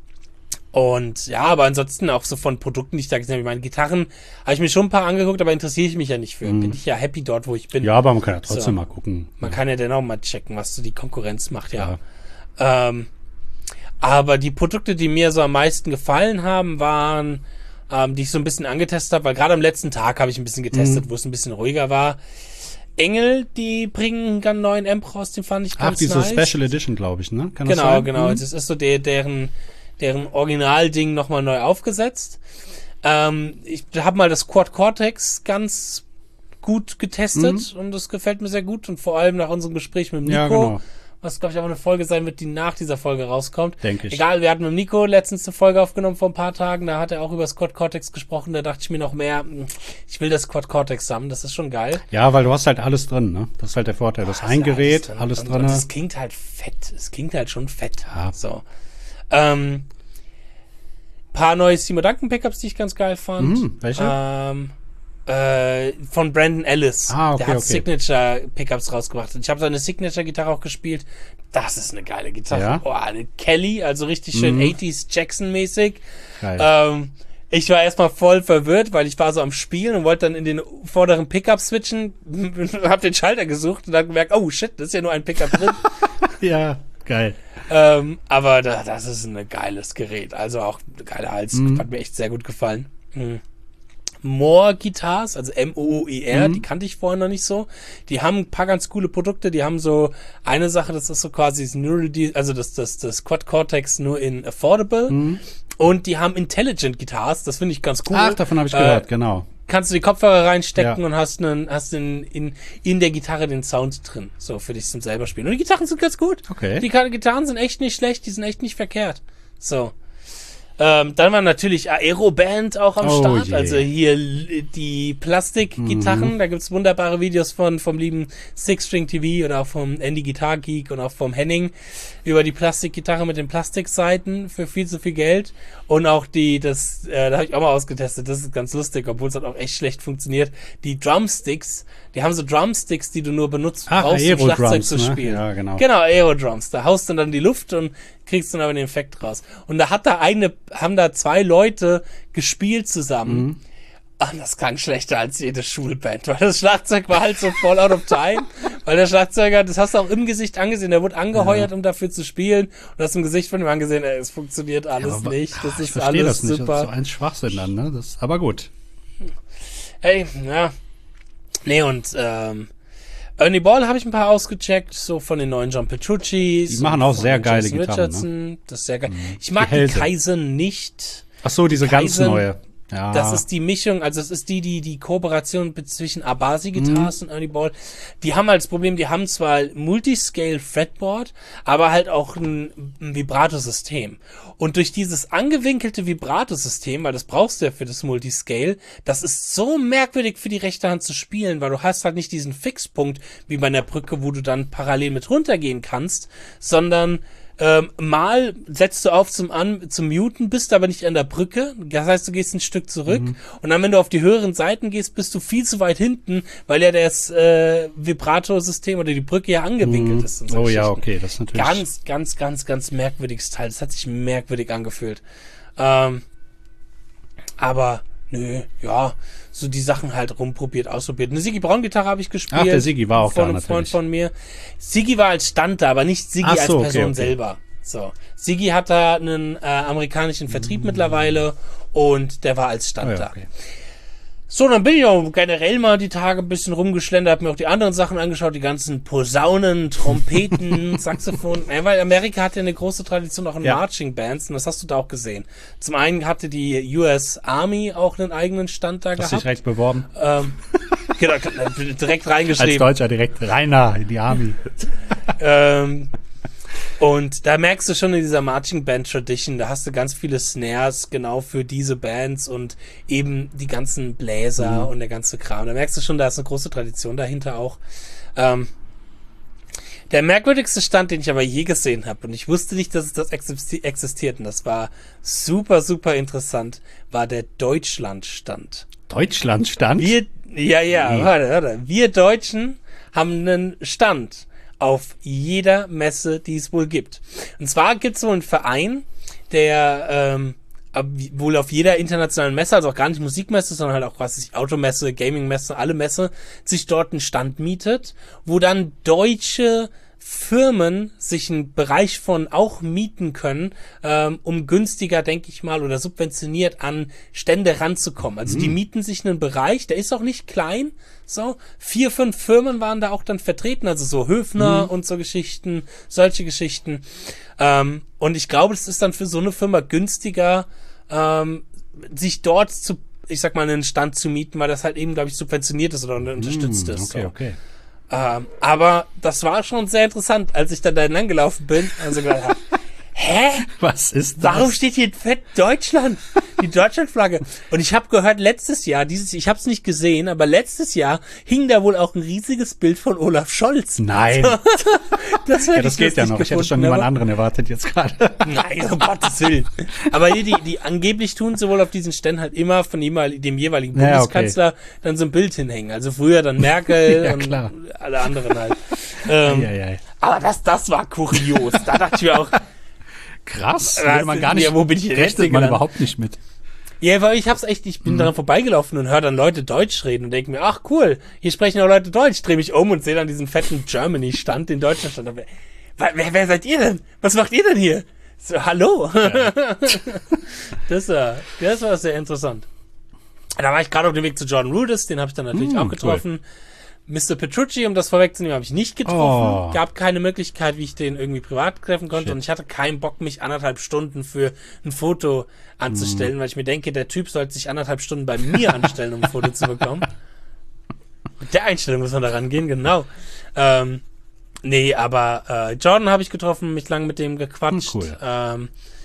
und ja, aber ansonsten auch so von Produkten, die ich da gesehen habe. Meine Gitarren habe ich mir schon ein paar angeguckt, aber interessiere ich mich ja nicht für. Bin ich ja happy dort, wo ich bin. Ja, aber man kann ja trotzdem So. mal gucken. Man kann ja dennoch mal checken, was so die Konkurrenz macht, ja. Ähm, aber die Produkte, die mir so am meisten gefallen haben, waren, ähm, die ich so ein bisschen angetestet habe, weil gerade am letzten Tag habe ich ein bisschen getestet, Mhm. wo es ein bisschen ruhiger war. Engel, die bringen einen ganz neuen Amp raus, den fand ich Ach, ganz diese nice. Special Edition, glaube ich, ne? Kann das Genau, sein? genau. Mhm. Das ist so der, deren, deren Originalding nochmal neu aufgesetzt. Ähm, ich habe mal das Quad Cortex ganz gut getestet und das gefällt mir sehr gut und vor allem nach unserem Gespräch mit dem Nico, Ja, genau. was glaube ich auch eine Folge sein wird, die nach dieser Folge rauskommt. Denke ich. Egal, wir hatten mit dem Nico letztens eine Folge aufgenommen vor ein paar Tagen, da hat er auch über das Quad Cortex gesprochen, da dachte ich mir noch mehr, mh, ich will das Quad Cortex haben, das ist schon geil. Ja, weil du hast halt alles drin, ne? Das ist halt der Vorteil. Das Ah, ein ist ja Gerät, alles und, drin. und es klingt halt fett. Es klingt halt schon fett. Ja. So. Ähm, paar neue Simo Duncan Pickups, die ich ganz geil fand. Mhm, welche? Ähm, äh, von Brandon Ellis. Ah, okay, Der hat okay. Signature Pickups rausgebracht. Und ich habe seine Signature Gitarre auch gespielt. Das ist eine geile Gitarre. Ja? Oh, eine Kelly, also richtig schön Mhm. achtziger Jackson mäßig. Geil. Ähm, ich war erstmal voll verwirrt, weil ich war so am Spielen und wollte dann in den vorderen Pickup switchen, hab den Schalter gesucht und dann gemerkt, oh shit, das ist ja nur ein Pickup drin. Ja, geil. ähm, aber da, das ist ein geiles Gerät. Also auch ein geiler Hals. Mhm. Hat mir echt sehr gut gefallen. Mhm. Moore Guitars, also M O O E R, Mhm. die kannte ich vorher noch nicht so. Die haben ein paar ganz coole Produkte. Die haben so eine Sache, das ist so quasi das Neural, also das, das, das Quad Cortex nur in Affordable. Mhm. Und die haben Intelligent Guitars, das finde ich ganz cool. Ach, davon habe ich Äh, gehört, genau. Kannst du die Kopfhörer reinstecken Ja. und hast einen, hast in, in, in der Gitarre den Sound drin. So, für dich zum selber spielen. Und die Gitarren sind ganz gut. Okay. Die Gitarren sind echt nicht schlecht, die sind echt nicht verkehrt. So. Ähm, dann war natürlich Aeroband auch am Oh Start. je. Also hier l- die Plastikgitarren. Mhm. Da gibt's wunderbare Videos von vom lieben Six String T V oder auch vom Andy Guitar Geek und auch vom Henning über die Plastikgitarre mit den Plastikseiten für viel zu viel Geld. Und auch die, das, äh, da habe ich auch mal ausgetestet, das ist ganz lustig, obwohl es halt auch echt schlecht funktioniert. Die Drumsticks, die haben so Drumsticks, die du nur benutzt Ach, brauchst, um Aero-Drums, Schlagzeug zu ne? spielen. Ja, genau. Genau, Aerodrums. Da haust du dann die Luft und kriegst dann aber den Effekt raus. Und da hat da eine, haben da zwei Leute gespielt zusammen. Mhm. Ach, das klang schlechter als jede Schulband, weil das Schlagzeug war halt so voll out of time, weil der Schlagzeuger, das hast du auch im Gesicht angesehen, der wurde angeheuert, Ja. um dafür zu spielen und hast im Gesicht von ihm angesehen, ey, es funktioniert alles Aber- nicht, das ich ist verstehe alles das nicht. super. Das ist so ein Schwachsinn dann, ne? Das, aber gut. Ey, ja. Nee, und ähm, Ernie Ball habe ich ein paar ausgecheckt, so von den neuen John Petruccis. Die machen und auch von sehr den geile Jason Gitarren, ne? Richardson. Das ist sehr geil. Ich mag Die die, Hälse. Kaizen nicht. Ach so, diese ganz Kaizen, neue. Ja. Das ist die Mischung, also es ist die, die, die Kooperation zwischen Abasi Guitars Mhm. und Ernie Ball. Die haben halt das Problem, die haben zwar Multiscale Fretboard, aber halt auch ein, ein Vibrato-System. Und durch dieses angewinkelte Vibrato-System, weil das brauchst du ja für das Multiscale, das ist so merkwürdig für die rechte Hand zu spielen, weil du hast halt nicht diesen Fixpunkt wie bei einer Brücke, wo du dann parallel mit runtergehen kannst, sondern Ähm, mal setzt du auf zum An zum Muten, bist aber nicht an der Brücke. Das heißt, du gehst ein Stück zurück. Mhm. Und dann, wenn du auf die höheren Seiten gehst, bist du viel zu weit hinten, weil ja das äh, Vibrato-System oder die Brücke ja angewinkelt mhm. ist. Und so oh ja, okay, das ist natürlich... Ganz, ganz, ganz, ganz merkwürdiges Teil. Das hat sich merkwürdig angefühlt. Ähm, aber, nö, ja, so die Sachen halt rumprobiert, ausprobiert. Eine Siggi Braun-Gitarre habe ich gespielt. Ach, der Siggi war auch von da, einem Freund natürlich. von mir. Siggi war als Stand da, aber nicht Siggi Ach so, als okay, Person okay. selber. So. Siggi hat da einen äh, amerikanischen Vertrieb mm. mittlerweile und der war als Stand oh, ja, da. Okay. So, dann bin ich auch generell mal die Tage ein bisschen rumgeschlendert, hab mir auch die anderen Sachen angeschaut, die ganzen Posaunen, Trompeten, Saxophon. Ja, weil Amerika hat ja eine große Tradition auch in ja. Marching Bands und das hast du da auch gesehen. Zum einen hatte die U S Army auch einen eigenen Stand da hast gehabt. Hast dich recht beworben? Ähm, genau, direkt reingeschrieben. Als Deutscher direkt reiner in die Army. ähm, Und da merkst du schon in dieser Marching Band Tradition, da hast du ganz viele Snares genau für diese Bands und eben die ganzen Bläser mhm. und der ganze Kram. Da merkst du schon, da ist eine große Tradition dahinter auch. Ähm, der merkwürdigste Stand, den ich aber je gesehen habe, und ich wusste nicht, dass es das existiert, und das war super, super interessant, war der Deutschland-Stand. Deutschland-Stand? Wir, ja, ja, nee. warte, warte. Wir Deutschen haben einen Stand auf jeder Messe, die es wohl gibt. Und zwar gibt es wohl einen Verein, der ähm, wohl auf jeder internationalen Messe, also auch gar nicht Musikmesse, sondern halt auch, was weiß ich, Automesse, Gamingmesse, alle Messe, sich dort einen Stand mietet, wo dann deutsche Firmen sich einen Bereich von auch mieten können, ähm, um günstiger, denke ich mal, oder subventioniert an Stände ranzukommen. Also mhm. die mieten sich einen Bereich, der ist auch nicht klein, so. Vier, fünf Firmen waren da auch dann vertreten, also so Höfner mhm. und so Geschichten, solche Geschichten. Ähm, und ich glaube, es ist dann für so eine Firma günstiger, ähm, sich dort zu, ich sag mal, einen Stand zu mieten, weil das halt eben, glaube ich, subventioniert ist oder unterstützt mhm. ist. Okay, so. okay. Ähm, aber das war schon sehr interessant, als ich dann da entlang gelaufen bin und so gedacht habe, hä? Was ist das? Warum steht hier fett Deutschland? Die Deutschlandflagge. Und ich habe gehört, letztes Jahr, dieses, ich habe es nicht gesehen, aber letztes Jahr hing da wohl auch ein riesiges Bild von Olaf Scholz. Nein. das ja, das geht ja noch. Ich hätte schon jemand anderen erwartet jetzt gerade. Nein, um Gottes Willen. Aber die, die, die angeblich tun sie wohl auf diesen Ständen halt immer von dem jeweiligen Bundeskanzler ja, okay. dann so ein Bild hinhängen. Also früher dann Merkel ja, und klar. alle anderen halt. Ähm, ja, ja, ja. Aber das, das war kurios. Da dachte ich mir auch, krass, würde man gar nicht, ja, wo bin ich rechnet man überhaupt nicht mit. Ja, weil ich hab's echt, ich bin mhm. daran vorbeigelaufen und höre dann Leute Deutsch reden und denke mir, ach cool, hier sprechen auch Leute Deutsch, drehe mich um und sehe dann diesen fetten Germany-Stand, den Deutschland stand. Wer, wer, wer seid ihr denn? Was macht ihr denn hier? So, hallo? Ja. das, war, das war sehr interessant. Da war ich gerade auf dem Weg zu Jordan Rudess, den habe ich dann natürlich mhm, auch getroffen. Cool. Mister Petrucci, um das vorwegzunehmen, habe ich nicht getroffen. Oh. Gab keine Möglichkeit, wie ich den irgendwie privat treffen konnte. Shit. Und ich hatte keinen Bock, mich anderthalb Stunden für ein Foto anzustellen, mm. weil ich mir denke, der Typ sollte sich anderthalb Stunden bei mir anstellen, um ein Foto zu bekommen. Mit der Einstellung muss man da rangehen, genau. Ähm, nee, aber äh, Jordan habe ich getroffen, mich lang mit dem gequatscht. Cool. Ähm,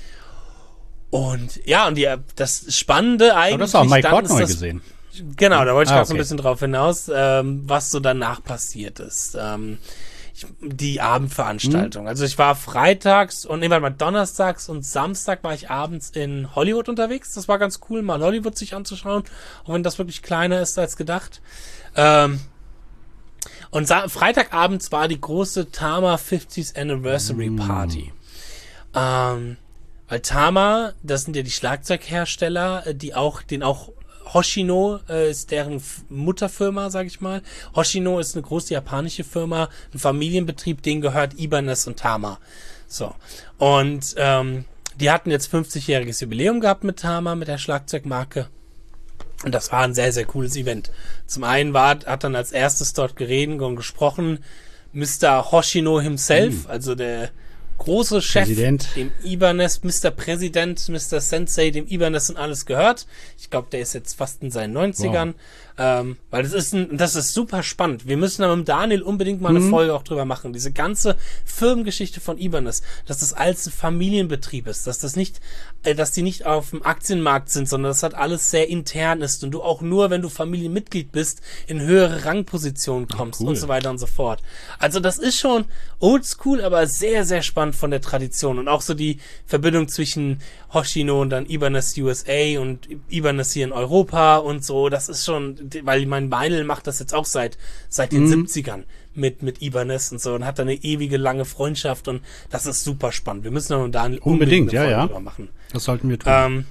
und ja, und die, das Spannende eigentlich... Aber das auch Mike Portnoy gesehen. Genau, da wollte ich ah, gerade okay. so ein bisschen drauf hinaus, ähm, was so danach passiert ist. Ähm, ich, die Abendveranstaltung. Mhm. Also ich war freitags und nee, warte mal, donnerstags und Samstag war ich abends in Hollywood unterwegs. Das war ganz cool, mal Hollywood sich anzuschauen, auch wenn das wirklich kleiner ist als gedacht. Ähm, und Sa- Freitagabends war die große Tama fiftieth Anniversary mhm. Party. Ähm, weil Tama, das sind ja die Schlagzeughersteller, die auch, den auch Hoshino äh, ist deren F- Mutterfirma, sag ich mal. Hoshino ist eine große japanische Firma, ein Familienbetrieb, denen gehört Ibanez und Tama. So. Und ähm, die hatten jetzt fünfzigjähriges Jubiläum gehabt mit Tama, mit der Schlagzeugmarke. Und das war ein sehr, sehr cooles Event. Zum einen war, hat dann als erstes dort geredet und gesprochen Mister Hoshino himself, mhm. also der große Chef, Präsident. dem Ibanez, Mister Präsident, Mister Sensei, dem Ibanez und alles gehört. Ich glaube, der ist jetzt fast in seinen neunzigern. Ähm, weil das ist ein, das ist super spannend. Wir müssen aber mit Daniel unbedingt mal eine mhm. Folge auch drüber machen. Diese ganze Firmengeschichte von Ibanez, dass das alles ein Familienbetrieb ist, dass das nicht, äh, dass die nicht auf dem Aktienmarkt sind, sondern dass das alles sehr intern ist und du auch nur, wenn du Familienmitglied bist, in höhere Rangpositionen kommst. Ach, cool. Und so weiter und so fort. Also das ist schon oldschool, aber sehr, sehr spannend von der Tradition und auch so die Verbindung zwischen Hoshino und dann Ibanez U S A und Ibanez hier in Europa und so. Das ist schon, weil mein Meinl macht das jetzt auch seit seit den mhm. siebzigern mit mit Ibanez und so und hat da eine ewige lange Freundschaft und das ist super spannend. Wir müssen dann da unbedingt, unbedingt ja, ja. drüber machen. Das sollten wir tun. Ähm,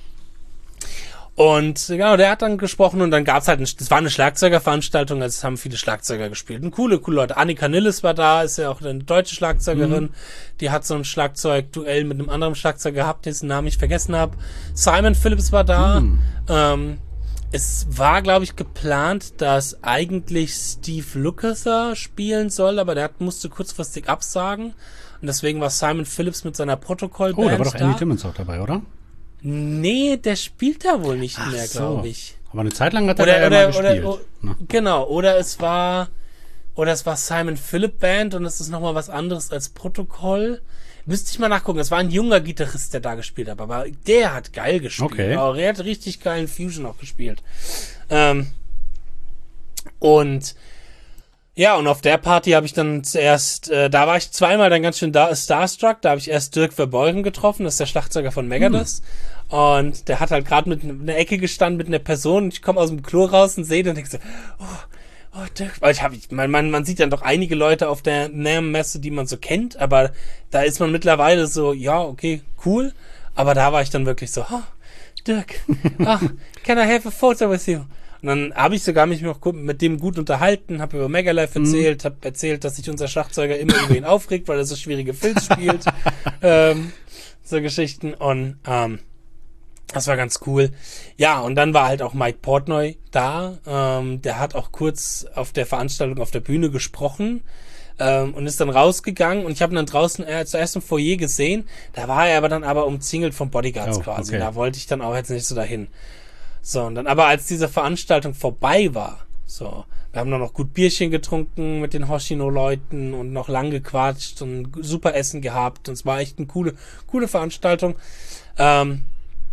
Und genau, der hat dann gesprochen und dann gab's halt, ein, das war eine Schlagzeugerveranstaltung, also es haben viele Schlagzeuger gespielt. Und coole, coole Leute. Annika Nilles war da, ist ja auch eine deutsche Schlagzeugerin. Mhm. Die hat so ein Schlagzeugduell mit einem anderen Schlagzeuger gehabt, dessen Namen ich vergessen habe. Simon Phillips war da. Mhm. Ähm, es war, glaube ich, geplant, dass eigentlich Steve Lukather spielen soll, aber der hat, musste kurzfristig absagen. Und deswegen war Simon Phillips mit seiner Protokoll-Band da. Oh, da war doch da. Andy Timmons auch dabei, oder? Nee, der spielt da wohl nicht Ach mehr, so. glaube ich. Aber eine Zeit lang hat er Oder, da ja oder, mal gespielt. oder, ne? Genau, oder es war, oder es war Simon Phillip Band und es ist nochmal was anderes als Protokoll. Müsste ich mal nachgucken. Es war ein junger Gitarrist, der da gespielt hat, aber der hat geil gespielt. Okay. Aber er hat richtig geilen Fusion auch gespielt. Ähm, und ja, und auf der Party habe ich dann zuerst, äh, da war ich zweimal dann ganz schön da, starstruck. Da habe ich erst Dirk Verbeuren getroffen, das ist der Schlagzeuger von Megadeth. Hm. Und der hat halt gerade mit einer Ecke gestanden mit einer Person. Und ich komme aus dem Klo raus und sehe den und denke so, oh, oh Dirk. Weil ich hab, ich, man, man, man sieht dann doch einige Leute auf der NAMM-Messe, die man so kennt. Aber da ist man mittlerweile so, ja, okay, cool. Aber da war ich dann wirklich so, oh, Dirk, oh, can I have a photo with you? Und dann habe ich sogar mich noch mit dem gut unterhalten, habe über Megalife erzählt, mhm. habe erzählt, dass sich unser Schlagzeuger immer über ihn aufregt, weil er so schwierige Filz spielt. ähm, so Geschichten. Und ähm, das war ganz cool. Ja, und dann war halt auch Mike Portnoy da. Ähm, der hat auch kurz auf der Veranstaltung auf der Bühne gesprochen. Ähm, und ist dann rausgegangen und ich habe ihn dann draußen äh, zuerst im Foyer gesehen. Da war er aber dann aber umzingelt von Bodyguards oh, quasi. Okay. Da wollte ich dann auch jetzt nicht so dahin. So, und dann aber als diese Veranstaltung vorbei war, so, wir haben dann noch gut Bierchen getrunken mit den Hoshino-Leuten und noch lang gequatscht und super Essen gehabt und es war echt eine coole, coole Veranstaltung. Ähm,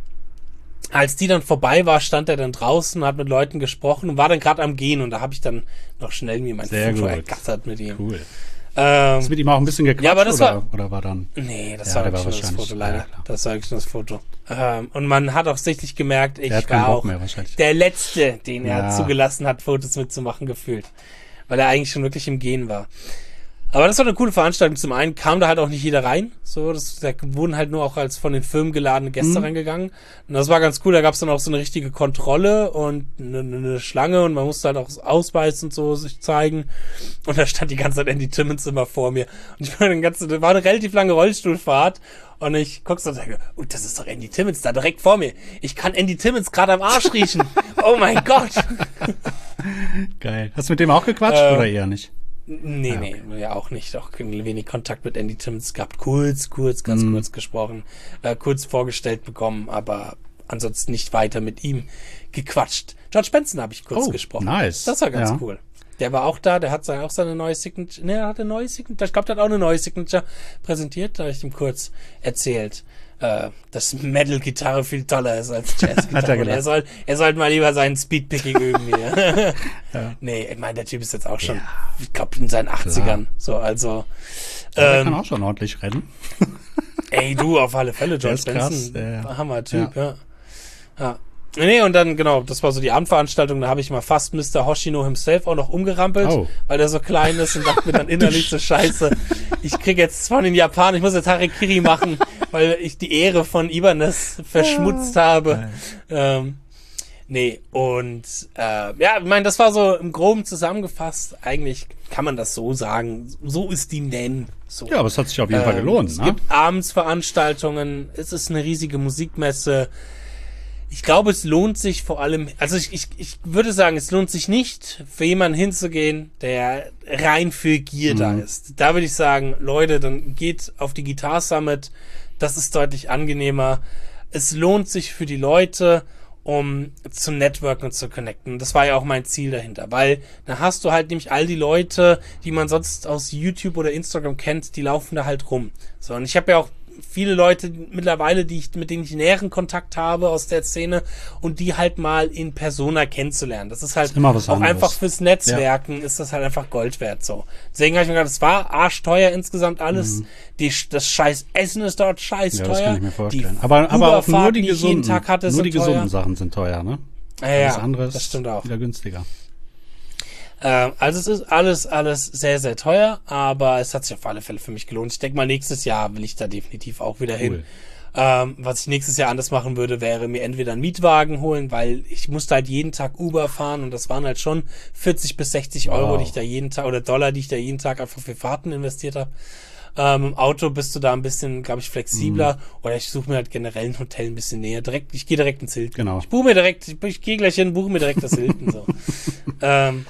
als die dann vorbei war, stand er dann draußen, hat mit Leuten gesprochen und war dann gerade am Gehen und da habe ich dann noch schnell mir mein Sehr Foto gut. ergattert mit ihm. Cool. Ähm, Hast du mit ihm auch ein bisschen gequatscht ja, aber das oder, war, oder war dann? Nee, das ja, war der wirklich war nur das Foto, leider. Ja, das war wirklich nur das Foto. Ähm, und man hat auch sichtlich gemerkt, ich der hat keinen war Bock auch mehr, wahrscheinlich. der Letzte, den er Ja. zugelassen hat, Fotos mitzumachen, gefühlt. Weil er eigentlich schon wirklich im Gehen war. Aber das war eine coole Veranstaltung. Zum einen kam da halt auch nicht jeder rein. So, das, da wurden halt nur auch als von den Firmen geladene Gäste Mhm. reingegangen. Und das war ganz cool. Da gab es dann auch so eine richtige Kontrolle und eine, eine Schlange und man musste halt auch Ausweis und so sich zeigen. Und da stand die ganze Zeit Andy Timmons immer vor mir. Und ich war eine ganze, das war eine relativ lange Rollstuhlfahrt. Und ich guck's und sage, oh, das ist doch Andy Timmons da direkt vor mir. Ich kann Andy Timmons gerade am Arsch riechen. Oh mein Gott. Geil. Hast du mit dem auch gequatscht äh, oder eher nicht? Nee, Ah, okay. nee, ja auch nicht. Auch wenig Kontakt mit Andy Timmons gehabt. Kurz, kurz, ganz Mhm. kurz gesprochen. Äh, kurz vorgestellt bekommen, aber ansonsten nicht weiter mit ihm gequatscht. George Benson habe ich kurz Oh, gesprochen. nice. Das war ganz Ja. cool. Der war auch da, der hat seine, auch seine neue Signature, ne, er hat eine neue Signature, ich glaube, der hat auch eine neue Signature präsentiert, da habe ich ihm kurz erzählt, äh, dass Metal-Gitarre viel toller ist als Hat er Jazz-Gitarre. Und gelacht. er soll, er sollte mal lieber seinen Speedpicking üben wieder. Ja. Nee, ich meine, der Typ ist jetzt auch schon, Ja. ich glaube, in seinen achtzigern, so, also, Ja, der ähm, kann auch schon ordentlich rennen. ey, du, auf alle Fälle, Der George ist krass, Benson, ja, ja. Hammer-Typ, ja. Ja. Nee, und dann, genau, das war so die Abendveranstaltung, da habe ich mal fast Mister Hoshino himself auch noch umgerampelt, Oh. weil der so klein ist und dachte mir dann innerlich so scheiße, ich krieg jetzt von den Japanern, ich muss jetzt Harakiri machen, weil ich die Ehre von Ibanez verschmutzt habe. Ähm, nee, und äh, ja, ich meine, das war so im Groben zusammengefasst, eigentlich kann man das so sagen, so ist die Nen. So. Ja, aber es hat sich auf jeden Fall gelohnt, Es ne? gibt Abendsveranstaltungen, es ist eine riesige Musikmesse. Ich glaube, es lohnt sich vor allem, also ich, ich, ich würde sagen, es lohnt sich nicht, für jemanden hinzugehen, der rein für Gier Mhm. da ist. Da würde ich sagen, Leute, dann geht auf die Guitar Summit, das ist deutlich angenehmer. Es lohnt sich für die Leute um zu networken und zu connecten. Das war ja auch mein Ziel dahinter, weil dann hast du halt nämlich all die Leute, die man sonst aus YouTube oder Instagram kennt, die laufen da halt rum. So, und ich habe ja auch viele Leute mittlerweile, die ich, mit denen ich näheren Kontakt habe aus der Szene und die halt mal in Persona kennenzulernen. Das ist halt immer was auch anderes. einfach fürs Netzwerken, ja. Ist das halt einfach Gold wert, so. Deswegen habe ich mir gedacht, es war arschteuer insgesamt alles. Mhm. Die, das scheiß Essen ist dort scheiß ja, teuer. Das kann ich mir vorstellen. Aber, aber auch nur die gesunden, die hatte, nur die gesunden Sachen sind teuer, ne? Ja, ja, alles andere das stimmt auch. Wieder günstiger. Ähm, also es ist alles, alles sehr, sehr teuer, aber es hat sich auf alle Fälle für mich gelohnt. Ich denke mal, nächstes Jahr will ich da definitiv auch wieder hin. Cool. Ähm, was ich nächstes Jahr anders machen würde, wäre mir entweder einen Mietwagen holen, weil ich musste halt jeden Tag Uber fahren und das waren halt schon vierzig bis sechzig Euro, wow. die ich da jeden Tag, oder Dollar, die ich da jeden Tag einfach für Fahrten investiert habe. Ähm, im Auto bist du da ein bisschen, glaube ich, flexibler. Mhm. Oder ich suche mir halt generell ein Hotel ein bisschen näher. Direkt, ich gehe direkt ins Hilton. Genau. Ich buche mir direkt, ich, ich gehe gleich hin, buche mir direkt das Hilton. So. ähm,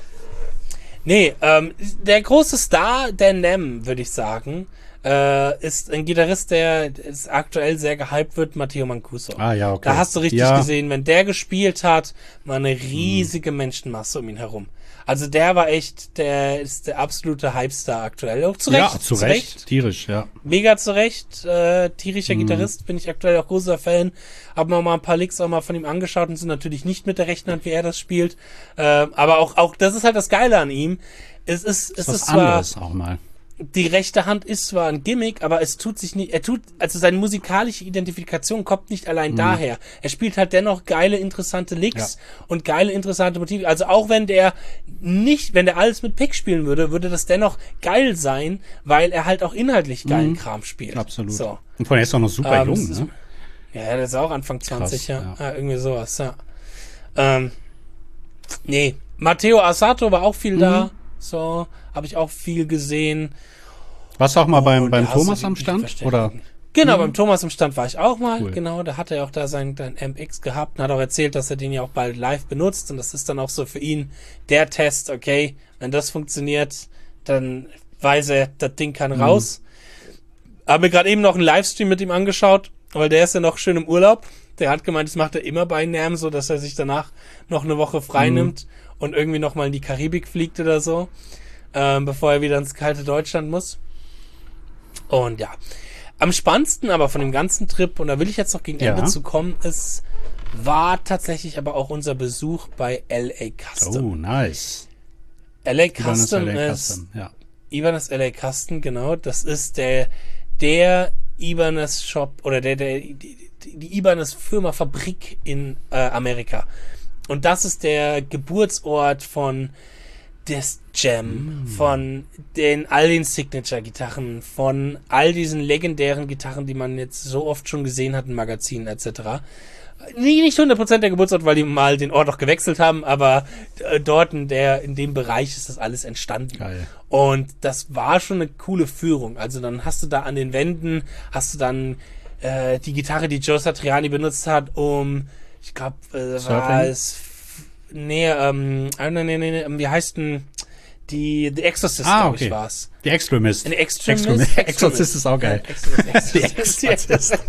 nee, ähm, der große Star der N E M, würde ich sagen, äh, ist ein Gitarrist, der ist aktuell sehr gehypt wird, Matteo Mancuso. Ah, ja, okay. Da hast du richtig ja. gesehen, wenn der gespielt hat, war eine riesige mhm. Menschenmasse um ihn herum. Also der war echt, der ist der absolute Hypestar aktuell. Auch zu Recht. Ja, zu, zu Recht. Recht. Tierisch, ja. Mega zu Recht. Äh, tierischer mm. Gitarrist, bin ich aktuell auch großer Fan. Hab mir mal ein paar Licks auch mal von ihm angeschaut und sind natürlich nicht mit der rechten Hand, wie er das spielt. Äh, aber auch, auch, das ist halt das Geile an ihm. Es ist, es ist, ist was anderes auch mal. Die rechte Hand ist zwar ein Gimmick, aber es tut sich nicht, er tut, also seine musikalische Identifikation kommt nicht allein mhm. daher. Er spielt halt dennoch geile, interessante Licks ja. und geile, interessante Motive. Also auch wenn der nicht, wenn der alles mit Pick spielen würde, würde das dennoch geil sein, weil er halt auch inhaltlich geilen mhm. Kram spielt. Absolut. So. Und von er ist auch noch super ähm, jung, ist, ne? Ja, der ist auch Anfang zwanzig, Krass, ja. ja. ja. Irgendwie sowas, ja. Ähm, nee, Matteo Asato war auch viel mhm. da. So, habe ich auch viel gesehen. Warst du auch mal oh, beim, beim Thomas am Stand? Oder? Genau, mhm. beim Thomas am Stand war ich auch mal. Cool. Genau, da hat er auch da sein, sein M X gehabt und hat auch erzählt, dass er den ja auch bald live benutzt. Und das ist dann auch so für ihn der Test, okay, wenn das funktioniert, dann weiß er, das Ding kann mhm. raus. Habe mir gerade eben noch einen Livestream mit ihm angeschaut, weil der ist ja noch schön im Urlaub. Der hat gemeint, das macht er immer bei N E M, so dass er sich danach noch eine Woche frei mhm. nimmt und irgendwie noch mal in die Karibik fliegt oder so, ähm, bevor er wieder ins kalte Deutschland muss. Und ja, am spannendsten aber von dem ganzen Trip, und da will ich jetzt noch gegen Ende ja. zu kommen, ist, war tatsächlich aber auch unser Besuch bei L A Custom. Oh, nice. L A Custom L A ist, Custom, ja. Ibanez L A Custom, genau, das ist der, der Ibanez Shop, oder der, der, die, die Ibanez Firma Fabrik in äh, Amerika. Und das ist der Geburtsort von des Jam, mm. von den all den Signature-Gitarren, von all diesen legendären Gitarren, die man jetzt so oft schon gesehen hat in Magazinen et cetera. Nee, nicht hundert Prozent der Geburtsort, weil die mal den Ort auch gewechselt haben, aber äh, dort in der in dem Bereich ist das alles entstanden. Geil. Und das war schon eine coole Führung. Also dann hast du da an den Wänden, hast du dann äh, die Gitarre, die Joe Satriani benutzt hat, um, ich glaube, äh, war es Nee, ähm, nee, nee, nee, wie heißt denn die The Exorcist, ah, glaube okay. ich, war's. The Extremist. The Extremist. Extremist. Exorcist ist auch geil. The Exorcist.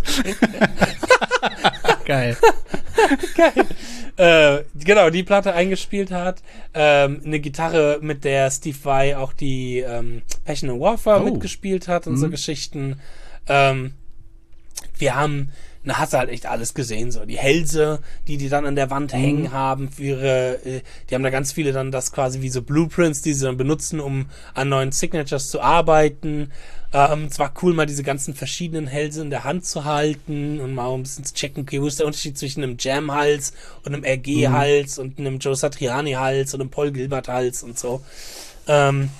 Geil. Geil. Äh, genau, die Platte eingespielt hat. Ähm, eine Gitarre, mit der Steve Vai auch die ähm, Passion and Warfare oh. mitgespielt hat und mhm. so Geschichten. Ähm, wir haben Da hast du halt echt alles gesehen, so die Hälse, die die dann an der Wand mhm. hängen haben für ihre, äh, die haben da ganz viele dann das quasi wie so Blueprints, die sie dann benutzen, um an neuen Signatures zu arbeiten. Ähm, es war cool, mal diese ganzen verschiedenen Hälse in der Hand zu halten und mal ein bisschen zu checken, okay, wo ist der Unterschied zwischen einem Jam-Hals und einem R G-Hals mhm. und einem Joe Satriani-Hals und einem Paul Gilbert-Hals und so. Ähm,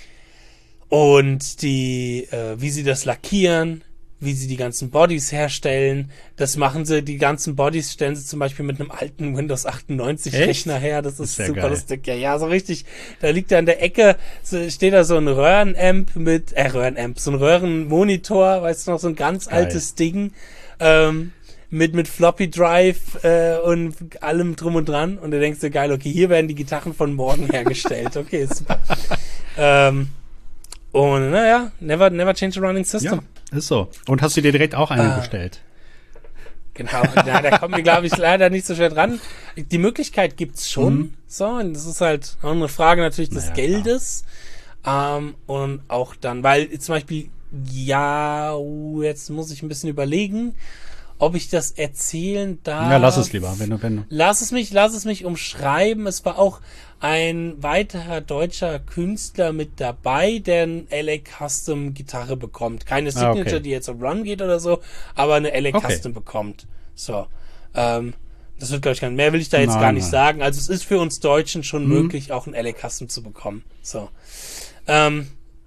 und die, äh, wie sie das lackieren, wie sie die ganzen Bodies herstellen. Das machen sie, die ganzen Bodies stellen sie zum Beispiel mit einem alten Windows achtundneunzig Echt? Rechner her. Das ist, ist super geil. lustig. Ja, ja, so richtig. Da liegt da in der Ecke, so, steht da so ein Röhrenamp mit, äh, Röhrenamp, so ein Röhrenmonitor, weißt du noch, so ein ganz geil. altes Ding, ähm, mit, mit Floppy Drive, äh, und allem drum und dran. Und du denkst dir, geil, okay, hier werden die Gitarren von morgen hergestellt. Okay, super. ähm, und, naja, never, never change a running system. Ja. Ist so. Und hast du dir direkt auch eine äh, bestellt? Genau, ja, da kommen wir, glaube ich, leider nicht so schwer dran. Die Möglichkeit gibt's schon, mhm. so, und das ist halt auch eine Frage natürlich des naja, Geldes. Ähm, und auch dann, weil zum Beispiel, ja, jetzt muss ich ein bisschen überlegen, ob ich das erzählen darf. Ja, lass es lieber, wenn du, wenn du. Lass es mich, lass es mich umschreiben. Es war auch ein weiterer deutscher Künstler mit dabei, der eine L A Custom Gitarre bekommt. Keine Signature, ah, okay. die jetzt auf Run geht oder so, aber eine L A okay. Custom bekommt. So, ähm, das wird, glaube ich, gar nicht. Mehr will ich da jetzt nein, gar nicht nein. sagen. Also es ist für uns Deutschen schon mhm. möglich, auch ein L A Custom zu bekommen. So, ähm,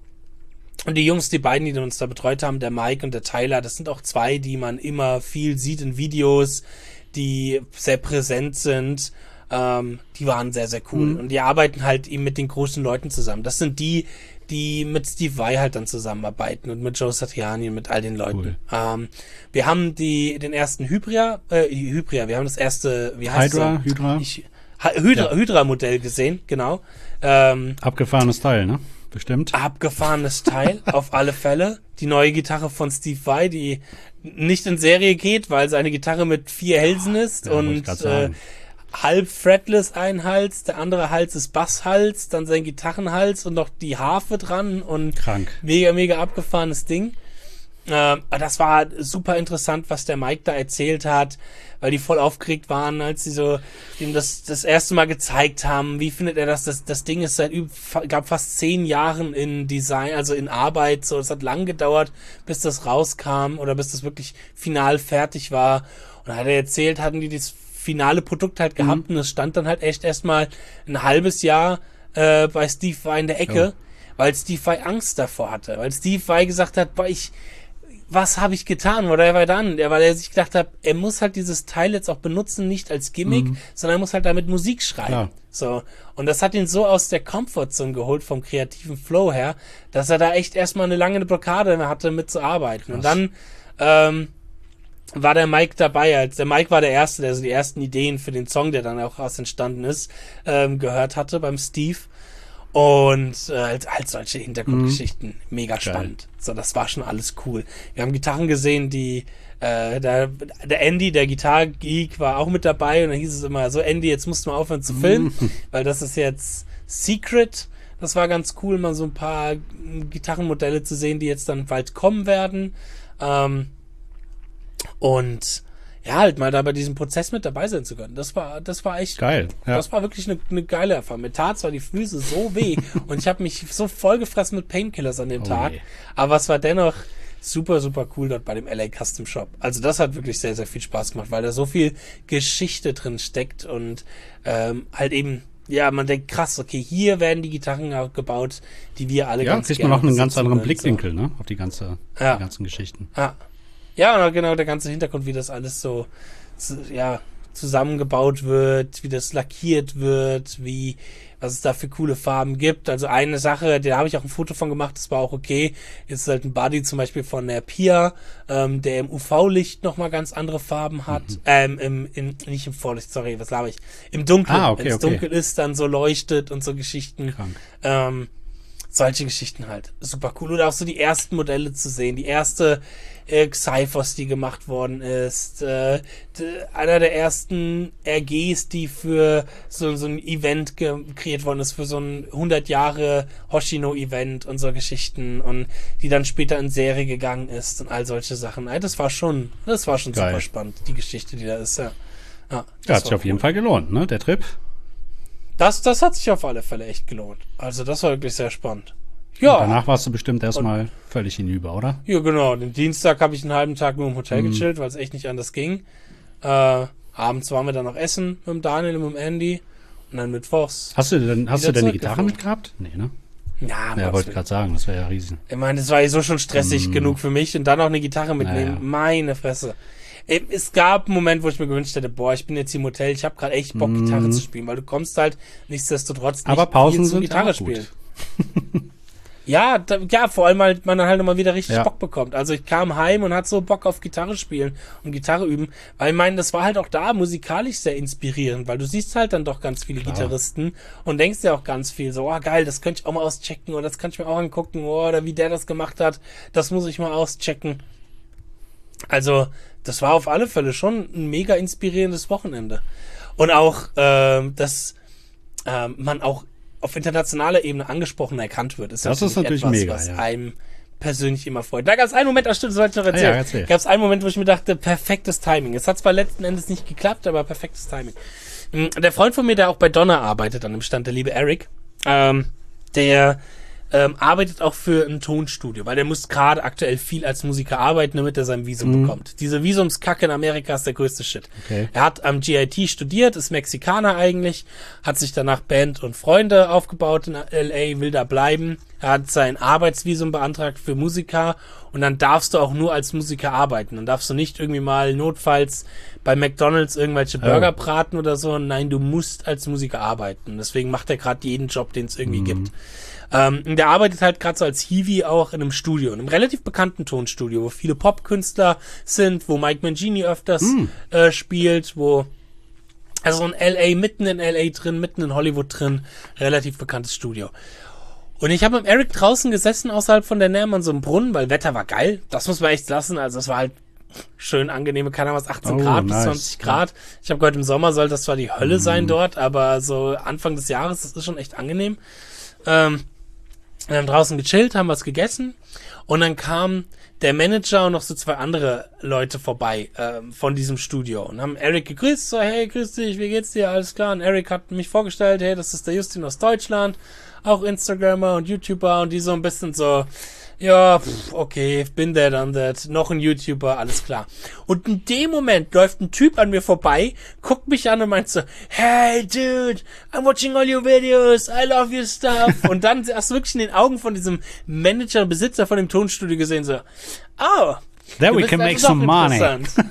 und die Jungs, die beiden, die uns da betreut haben, der Mike und der Tyler, das sind auch zwei, die man immer viel sieht in Videos, die sehr präsent sind. Ähm, die waren sehr, sehr cool. Mhm. Und die arbeiten halt eben mit den großen Leuten zusammen. Das sind die, die mit Steve Vai halt dann zusammenarbeiten und mit Joe Satriani und mit all den Leuten. Cool. Ähm, wir haben die, den ersten Hybria, äh, Hybria, wir haben das erste, wie heißt Hydra, das? Hydra. Ich, Hydra, ja. Hydra-Modell gesehen, genau. Ähm, Abgefahrenes Teil, ne? Bestimmt. Abgefahrenes Teil, auf alle Fälle. Die neue Gitarre von Steve Vai, die nicht in Serie geht, weil es eine Gitarre mit vier Hälsen ist ja, und äh, halb fretless ein Hals, der andere Hals ist Basshals, dann sein Gitarrenhals und noch die Harfe dran und krank. Mega, mega abgefahrenes Ding. Äh, das war super interessant, was der Mike da erzählt hat, weil die voll aufgeregt waren, als sie so ihm das das erste Mal gezeigt haben. Wie findet er das? Das, das Ding ist seit über, gab fast zehn Jahren in Design, also in Arbeit. So, es hat lang gedauert, bis das rauskam oder bis das wirklich final fertig war. Und da hat er erzählt, hatten die das finale Produkt halt gehabt mhm. und es stand dann halt echt erstmal ein halbes Jahr äh, bei Steve Vai in der Ecke, ja. weil Steve Vai Angst davor hatte, weil Steve Vai gesagt hat, boah, ich was habe ich getan? Oder er war dann, weil er sich gedacht hat, er muss halt dieses Teil jetzt auch benutzen, nicht als Gimmick, mhm. sondern er muss halt damit Musik schreiben. Klar. So. Und das hat ihn so aus der Comfortzone geholt, vom kreativen Flow her, dass er da echt erstmal eine lange Blockade hatte, mitzuarbeiten. Krass. Und dann, ähm, war der Mike dabei, als der Mike war der Erste, der so die ersten Ideen für den Song, der dann auch aus entstanden ist, ähm, gehört hatte beim Steve. Und äh, halt, halt solche Hintergrundgeschichten, mhm. mega spannend. Geil. So, das war schon alles cool. Wir haben Gitarren gesehen, die äh, der, der Andy, der Gitarrengeek, war auch mit dabei und dann hieß es immer, so Andy, jetzt musst du mal aufhören zu filmen, mhm. weil das ist jetzt Secret. Das war ganz cool, mal so ein paar Gitarrenmodelle zu sehen, die jetzt dann bald kommen werden. Ähm, und ja, halt mal da bei diesem Prozess mit dabei sein zu können. Das war, das war echt geil. Ja. Das war wirklich eine, eine geile Erfahrung. Mir tat zwar die Füße so weh und ich habe mich so vollgefressen mit Painkillers an dem oh Tag, je. aber es war dennoch super, super cool dort bei dem L A Custom Shop. Also das hat wirklich sehr, sehr viel Spaß gemacht, weil da so viel Geschichte drin steckt und ähm, halt eben, ja, man denkt, krass, okay, hier werden die Gitarren auch gebaut, die wir alle ja, ganz gerne Ja, kriegt man auch einen ganz anderen Blickwinkel, so. ne, auf die ganze, ja. die ganzen Geschichten. Ja. Ja, genau, der ganze Hintergrund, wie das alles so, ja, zusammengebaut wird, wie das lackiert wird, wie, was es da für coole Farben gibt. Also eine Sache, da habe ich auch ein Foto von gemacht, das war auch okay. Jetzt ist halt ein Buddy zum Beispiel von der Pia, ähm, der im U V-Licht nochmal ganz andere Farben hat. Mhm. Ähm, im, im, nicht im Vorlicht, sorry, was laber ich? Im Dunkeln. Ah, okay, Wenn es okay. dunkel ist, dann so leuchtet und so Geschichten. Krank. Ähm, solche Geschichten halt. Super cool. Oder auch so die ersten Modelle zu sehen. Die erste äh, Xyphos, die gemacht worden ist. Äh, d- einer der ersten R Gs, die für so, so ein Event ge- kreiert worden ist, für so ein hundert Jahre Hoshino-Event und so Geschichten. Und die dann später in Serie gegangen ist und all solche Sachen. Also das war schon, das war schon Geil. super spannend, die Geschichte, die da ist. Ja, ja, ja hat sich auf cool. jeden Fall gelohnt, ne, der Trip. Das, das hat sich auf alle Fälle echt gelohnt. Also das war wirklich sehr spannend. Ja. Und danach warst du bestimmt erstmal völlig hinüber, oder? Ja, genau. Den Dienstag habe ich einen halben Tag nur im Hotel mhm. gechillt, weil es echt nicht anders ging. Äh, abends waren wir dann noch essen mit dem Daniel und mit dem Andy. Und dann mittwochs. Hast du denn, hast du denn eine Gitarre mitgehabt? Nee, ne? Ja, ja wollte gerade sagen, das wäre ja riesen. Ich meine, das war ja so schon stressig mm. genug für mich und dann noch eine Gitarre mitnehmen. Naja. Meine Fresse. Es gab einen Moment, wo ich mir gewünscht hätte, boah, ich bin jetzt hier im Hotel, ich habe gerade echt Bock, mm. Gitarre zu spielen, weil du kommst halt nichtsdestotrotz nicht Aber Pausen viel zum sind Gitarre auch spielen. Ja, da, ja, vor allem, weil man dann halt nochmal wieder richtig ja. Bock bekommt. Also ich kam heim und hatte so Bock auf Gitarre spielen und Gitarre üben, weil ich meine, das war halt auch da musikalisch sehr inspirierend, weil du siehst halt dann doch ganz viele Klar. Gitarristen und denkst dir auch ganz viel so, oh geil, das könnte ich auch mal auschecken oder das kann ich mir auch angucken, oh, oder wie der das gemacht hat, das muss ich mal auschecken. Also das war auf alle Fälle schon ein mega inspirierendes Wochenende. Und auch, ähm, dass ähm, man auch auf internationaler Ebene angesprochen erkannt wird. Ist das ist natürlich etwas, mega, was ja. einem persönlich immer freut. Da gab es einen Moment, ach stimmt, das wollte ich noch erzählen. Ah, ja, erzähl. Gab es einen Moment, wo ich mir dachte, perfektes Timing. Es hat zwar letzten Endes nicht geklappt, aber perfektes Timing. Der Freund von mir, der auch bei Donner arbeitet an dem Stand, der liebe Eric, ähm, der ähm, arbeitet auch für ein Tonstudio, weil der muss gerade aktuell viel als Musiker arbeiten, damit er sein Visum Mhm. bekommt. Diese Visumskacke in Amerika ist der größte Shit. Okay. Er hat am G I T studiert, ist Mexikaner eigentlich, hat sich danach Band und Freunde aufgebaut in L A, will da bleiben. Er hat sein Arbeitsvisum beantragt für Musiker und dann darfst du auch nur als Musiker arbeiten. Dann darfst du nicht irgendwie mal notfalls bei McDonald's irgendwelche Burger Oh. braten oder so. Nein, du musst als Musiker arbeiten. Deswegen macht er gerade jeden Job, den es irgendwie Mhm. gibt. Ähm, der arbeitet halt gerade so als Hiwi auch in einem Studio, in einem relativ bekannten Tonstudio, wo viele Popkünstler sind, wo Mike Mangini öfters Mhm. äh, spielt, wo also in L A, mitten in L A drin, mitten in Hollywood drin, relativ bekanntes Studio. Und ich habe mit Eric draußen gesessen, außerhalb von der NAMM an so einem Brunnen, weil Wetter war geil. Das muss man echt lassen. Also es war halt schön angenehme, keine Ahnung was, achtzehn Oh, Grad bis nice. zwanzig Grad. Ich habe gehört, im Sommer soll das zwar die Hölle Mhm. sein dort, aber so Anfang des Jahres, das ist schon echt angenehm. Ähm, wir haben draußen gechillt, haben was gegessen und dann kam der Manager und noch so zwei andere Leute vorbei ähm, von diesem Studio und haben Eric gegrüßt, so hey, grüß dich, wie geht's dir, alles klar. Und Eric hat mich vorgestellt, hey, das ist der Justin aus Deutschland, auch Instagrammer und YouTuber und die so ein bisschen so, ja, pff, okay, bin there, done that, noch ein YouTuber, alles klar. Und in dem Moment läuft ein Typ an mir vorbei, guckt mich an und meint so, hey dude, I'm watching all your videos, I love your stuff. Und dann hast du wirklich in den Augen von diesem Manager, Besitzer von dem Tonstudio gesehen, so, oh, There du we bist can make also some doch money. interessant.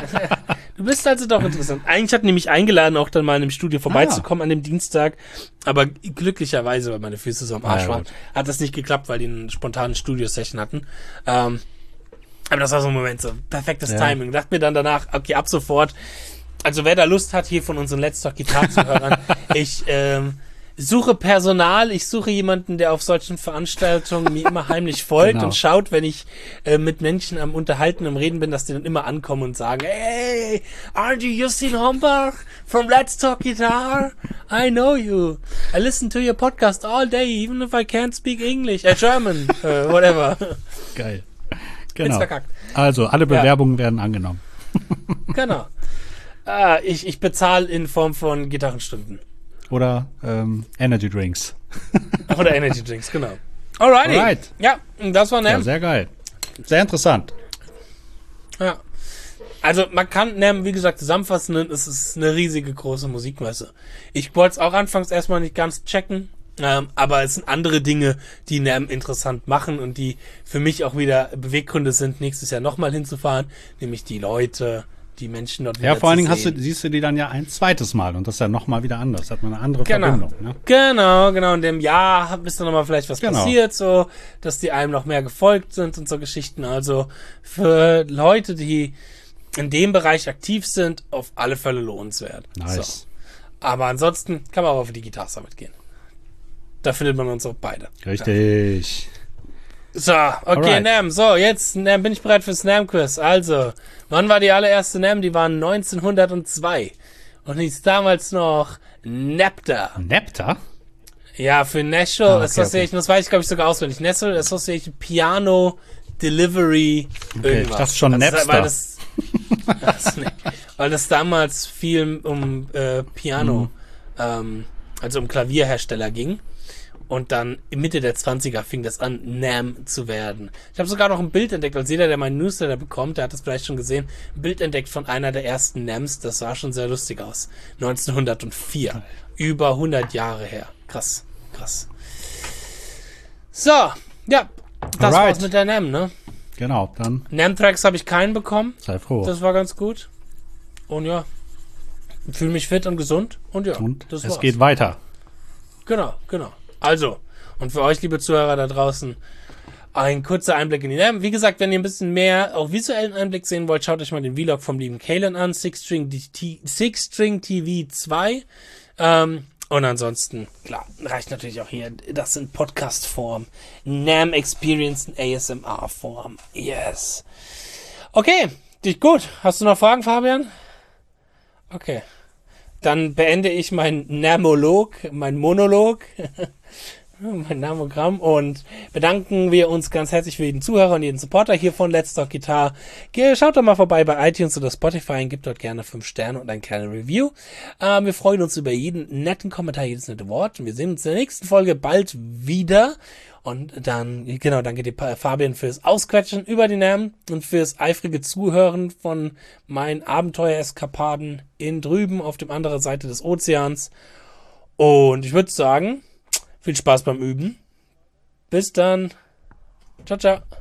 Du bist also doch interessant. Eigentlich hat die mich eingeladen, auch dann mal in dem Studio vorbeizukommen an dem Dienstag. Aber glücklicherweise, weil meine Füße so am Arsch Ah, ja, waren, gut. hat das nicht geklappt, weil die eine spontane Studio-Session hatten. Ähm, aber das war so ein Moment, so perfektes Ja. Timing. Dachte mir dann danach, okay, ab sofort, also wer da Lust hat, hier von unseren Let's Talk Gitarre-Zuhörern, ich ähm, suche Personal, ich suche jemanden, der auf solchen Veranstaltungen mir immer heimlich folgt Genau. und schaut, wenn ich äh, mit Menschen am Unterhalten, am Reden bin, dass die dann immer ankommen und sagen, hey, aren't you Justin Hombach from Let's Talk Guitar? I know you. I listen to your podcast all day, even if I can't speak English, äh, German, äh, whatever. Geil. Bin's Genau. verkackt. Also, alle Bewerbungen werden angenommen. Genau. Ah, ich ich bezahle in Form von Gitarrenstunden. Oder ähm, Energy Drinks. Oder Energy Drinks, genau. Alrighty. Alright. Ja, das war Ja, NAMM. sehr geil. Sehr interessant. Ja. Also man kann NAMM, wie gesagt, zusammenfassen, es ist eine riesige, große Musikmesse. Ich wollte es auch anfangs erstmal nicht ganz checken, ähm, aber es sind andere Dinge, die NAMM interessant machen und die für mich auch wieder Beweggründe sind, nächstes Jahr nochmal hinzufahren, nämlich die Leute, die Menschen dort Ja, wieder vor allen zu Dingen hast du, sehen. siehst du die dann ja ein zweites Mal und das ist ja nochmal wieder anders. Hat man eine andere Genau. Verbindung. Ne? Genau, genau. In dem Jahr ist dann nochmal vielleicht was Genau. passiert, so, dass die einem noch mehr gefolgt sind und so Geschichten. Also für Leute, die in dem Bereich aktiv sind, auf alle Fälle lohnenswert. Nice. So. Aber ansonsten kann man auch auf die Guitar Summit gehen. Da findet man uns auch beide. Richtig. So, okay, Alright. NAMM. So, jetzt NAMM, bin ich bereit fürs NAMM-Quiz. Also, wann war die allererste NAMM? Die war neunzehnhundertzwei. Und hieß damals noch NAPTA. Nepta? Ja, für National Ah, okay, Association, das weiß ich, glaube ich, sogar auswendig. National Association Piano Delivery Okay, irgendwas. ich dachte schon Also, Napster. Weil das, das, nee, weil das damals viel um äh, Piano, ähm, also um Klavierhersteller ging. Und dann Mitte der zwanziger fing das an, NAMM zu werden. Ich habe sogar noch ein Bild entdeckt, als jeder, der meinen Newsletter bekommt, der hat das vielleicht schon gesehen, ein Bild entdeckt von einer der ersten NAMMs. Das sah schon sehr lustig aus. neunzehnhundertvier. Über hundert Jahre her. Krass, krass. So, ja, das Alright. war's mit der NAMM, ne? Genau, dann NAMM-Tracks habe ich keinen bekommen. sei froh. Das war ganz gut. Und ja, fühle mich fit und gesund. Und ja, und das es war's. geht weiter. Genau, genau. Also, und für euch, liebe Zuhörer da draußen, ein kurzer Einblick in die NAMM. Wie gesagt, wenn ihr ein bisschen mehr auch visuellen Einblick sehen wollt, schaut euch mal den Vlog vom lieben Kalen an, Six String, T- Six String T V zwei. Ähm, und ansonsten, klar, reicht natürlich auch hier, das in Podcast-Form, NAMM Experience in A S M R-Form. Yes. Okay, Dich gut. Hast du noch Fragen, Fabian? Okay. Dann beende ich mein Namolog, mein Monolog, mein Namogramm und bedanken wir uns ganz herzlich für jeden Zuhörer und jeden Supporter hier von Let's Talk Guitar. Schaut doch mal vorbei bei iTunes oder Spotify und gebt dort gerne fünf Sterne und ein kleines Review. Ähm, wir freuen uns über jeden netten Kommentar, jedes nette Wort. Und wir sehen uns in der nächsten Folge bald wieder. Und dann, genau, danke dir, Fabian, fürs Ausquetschen über die Namen und fürs eifrige Zuhören von meinen Abenteuer-Eskapaden in drüben auf der anderen Seite des Ozeans. Und ich würde sagen, viel Spaß beim Üben. Bis dann. Ciao, ciao.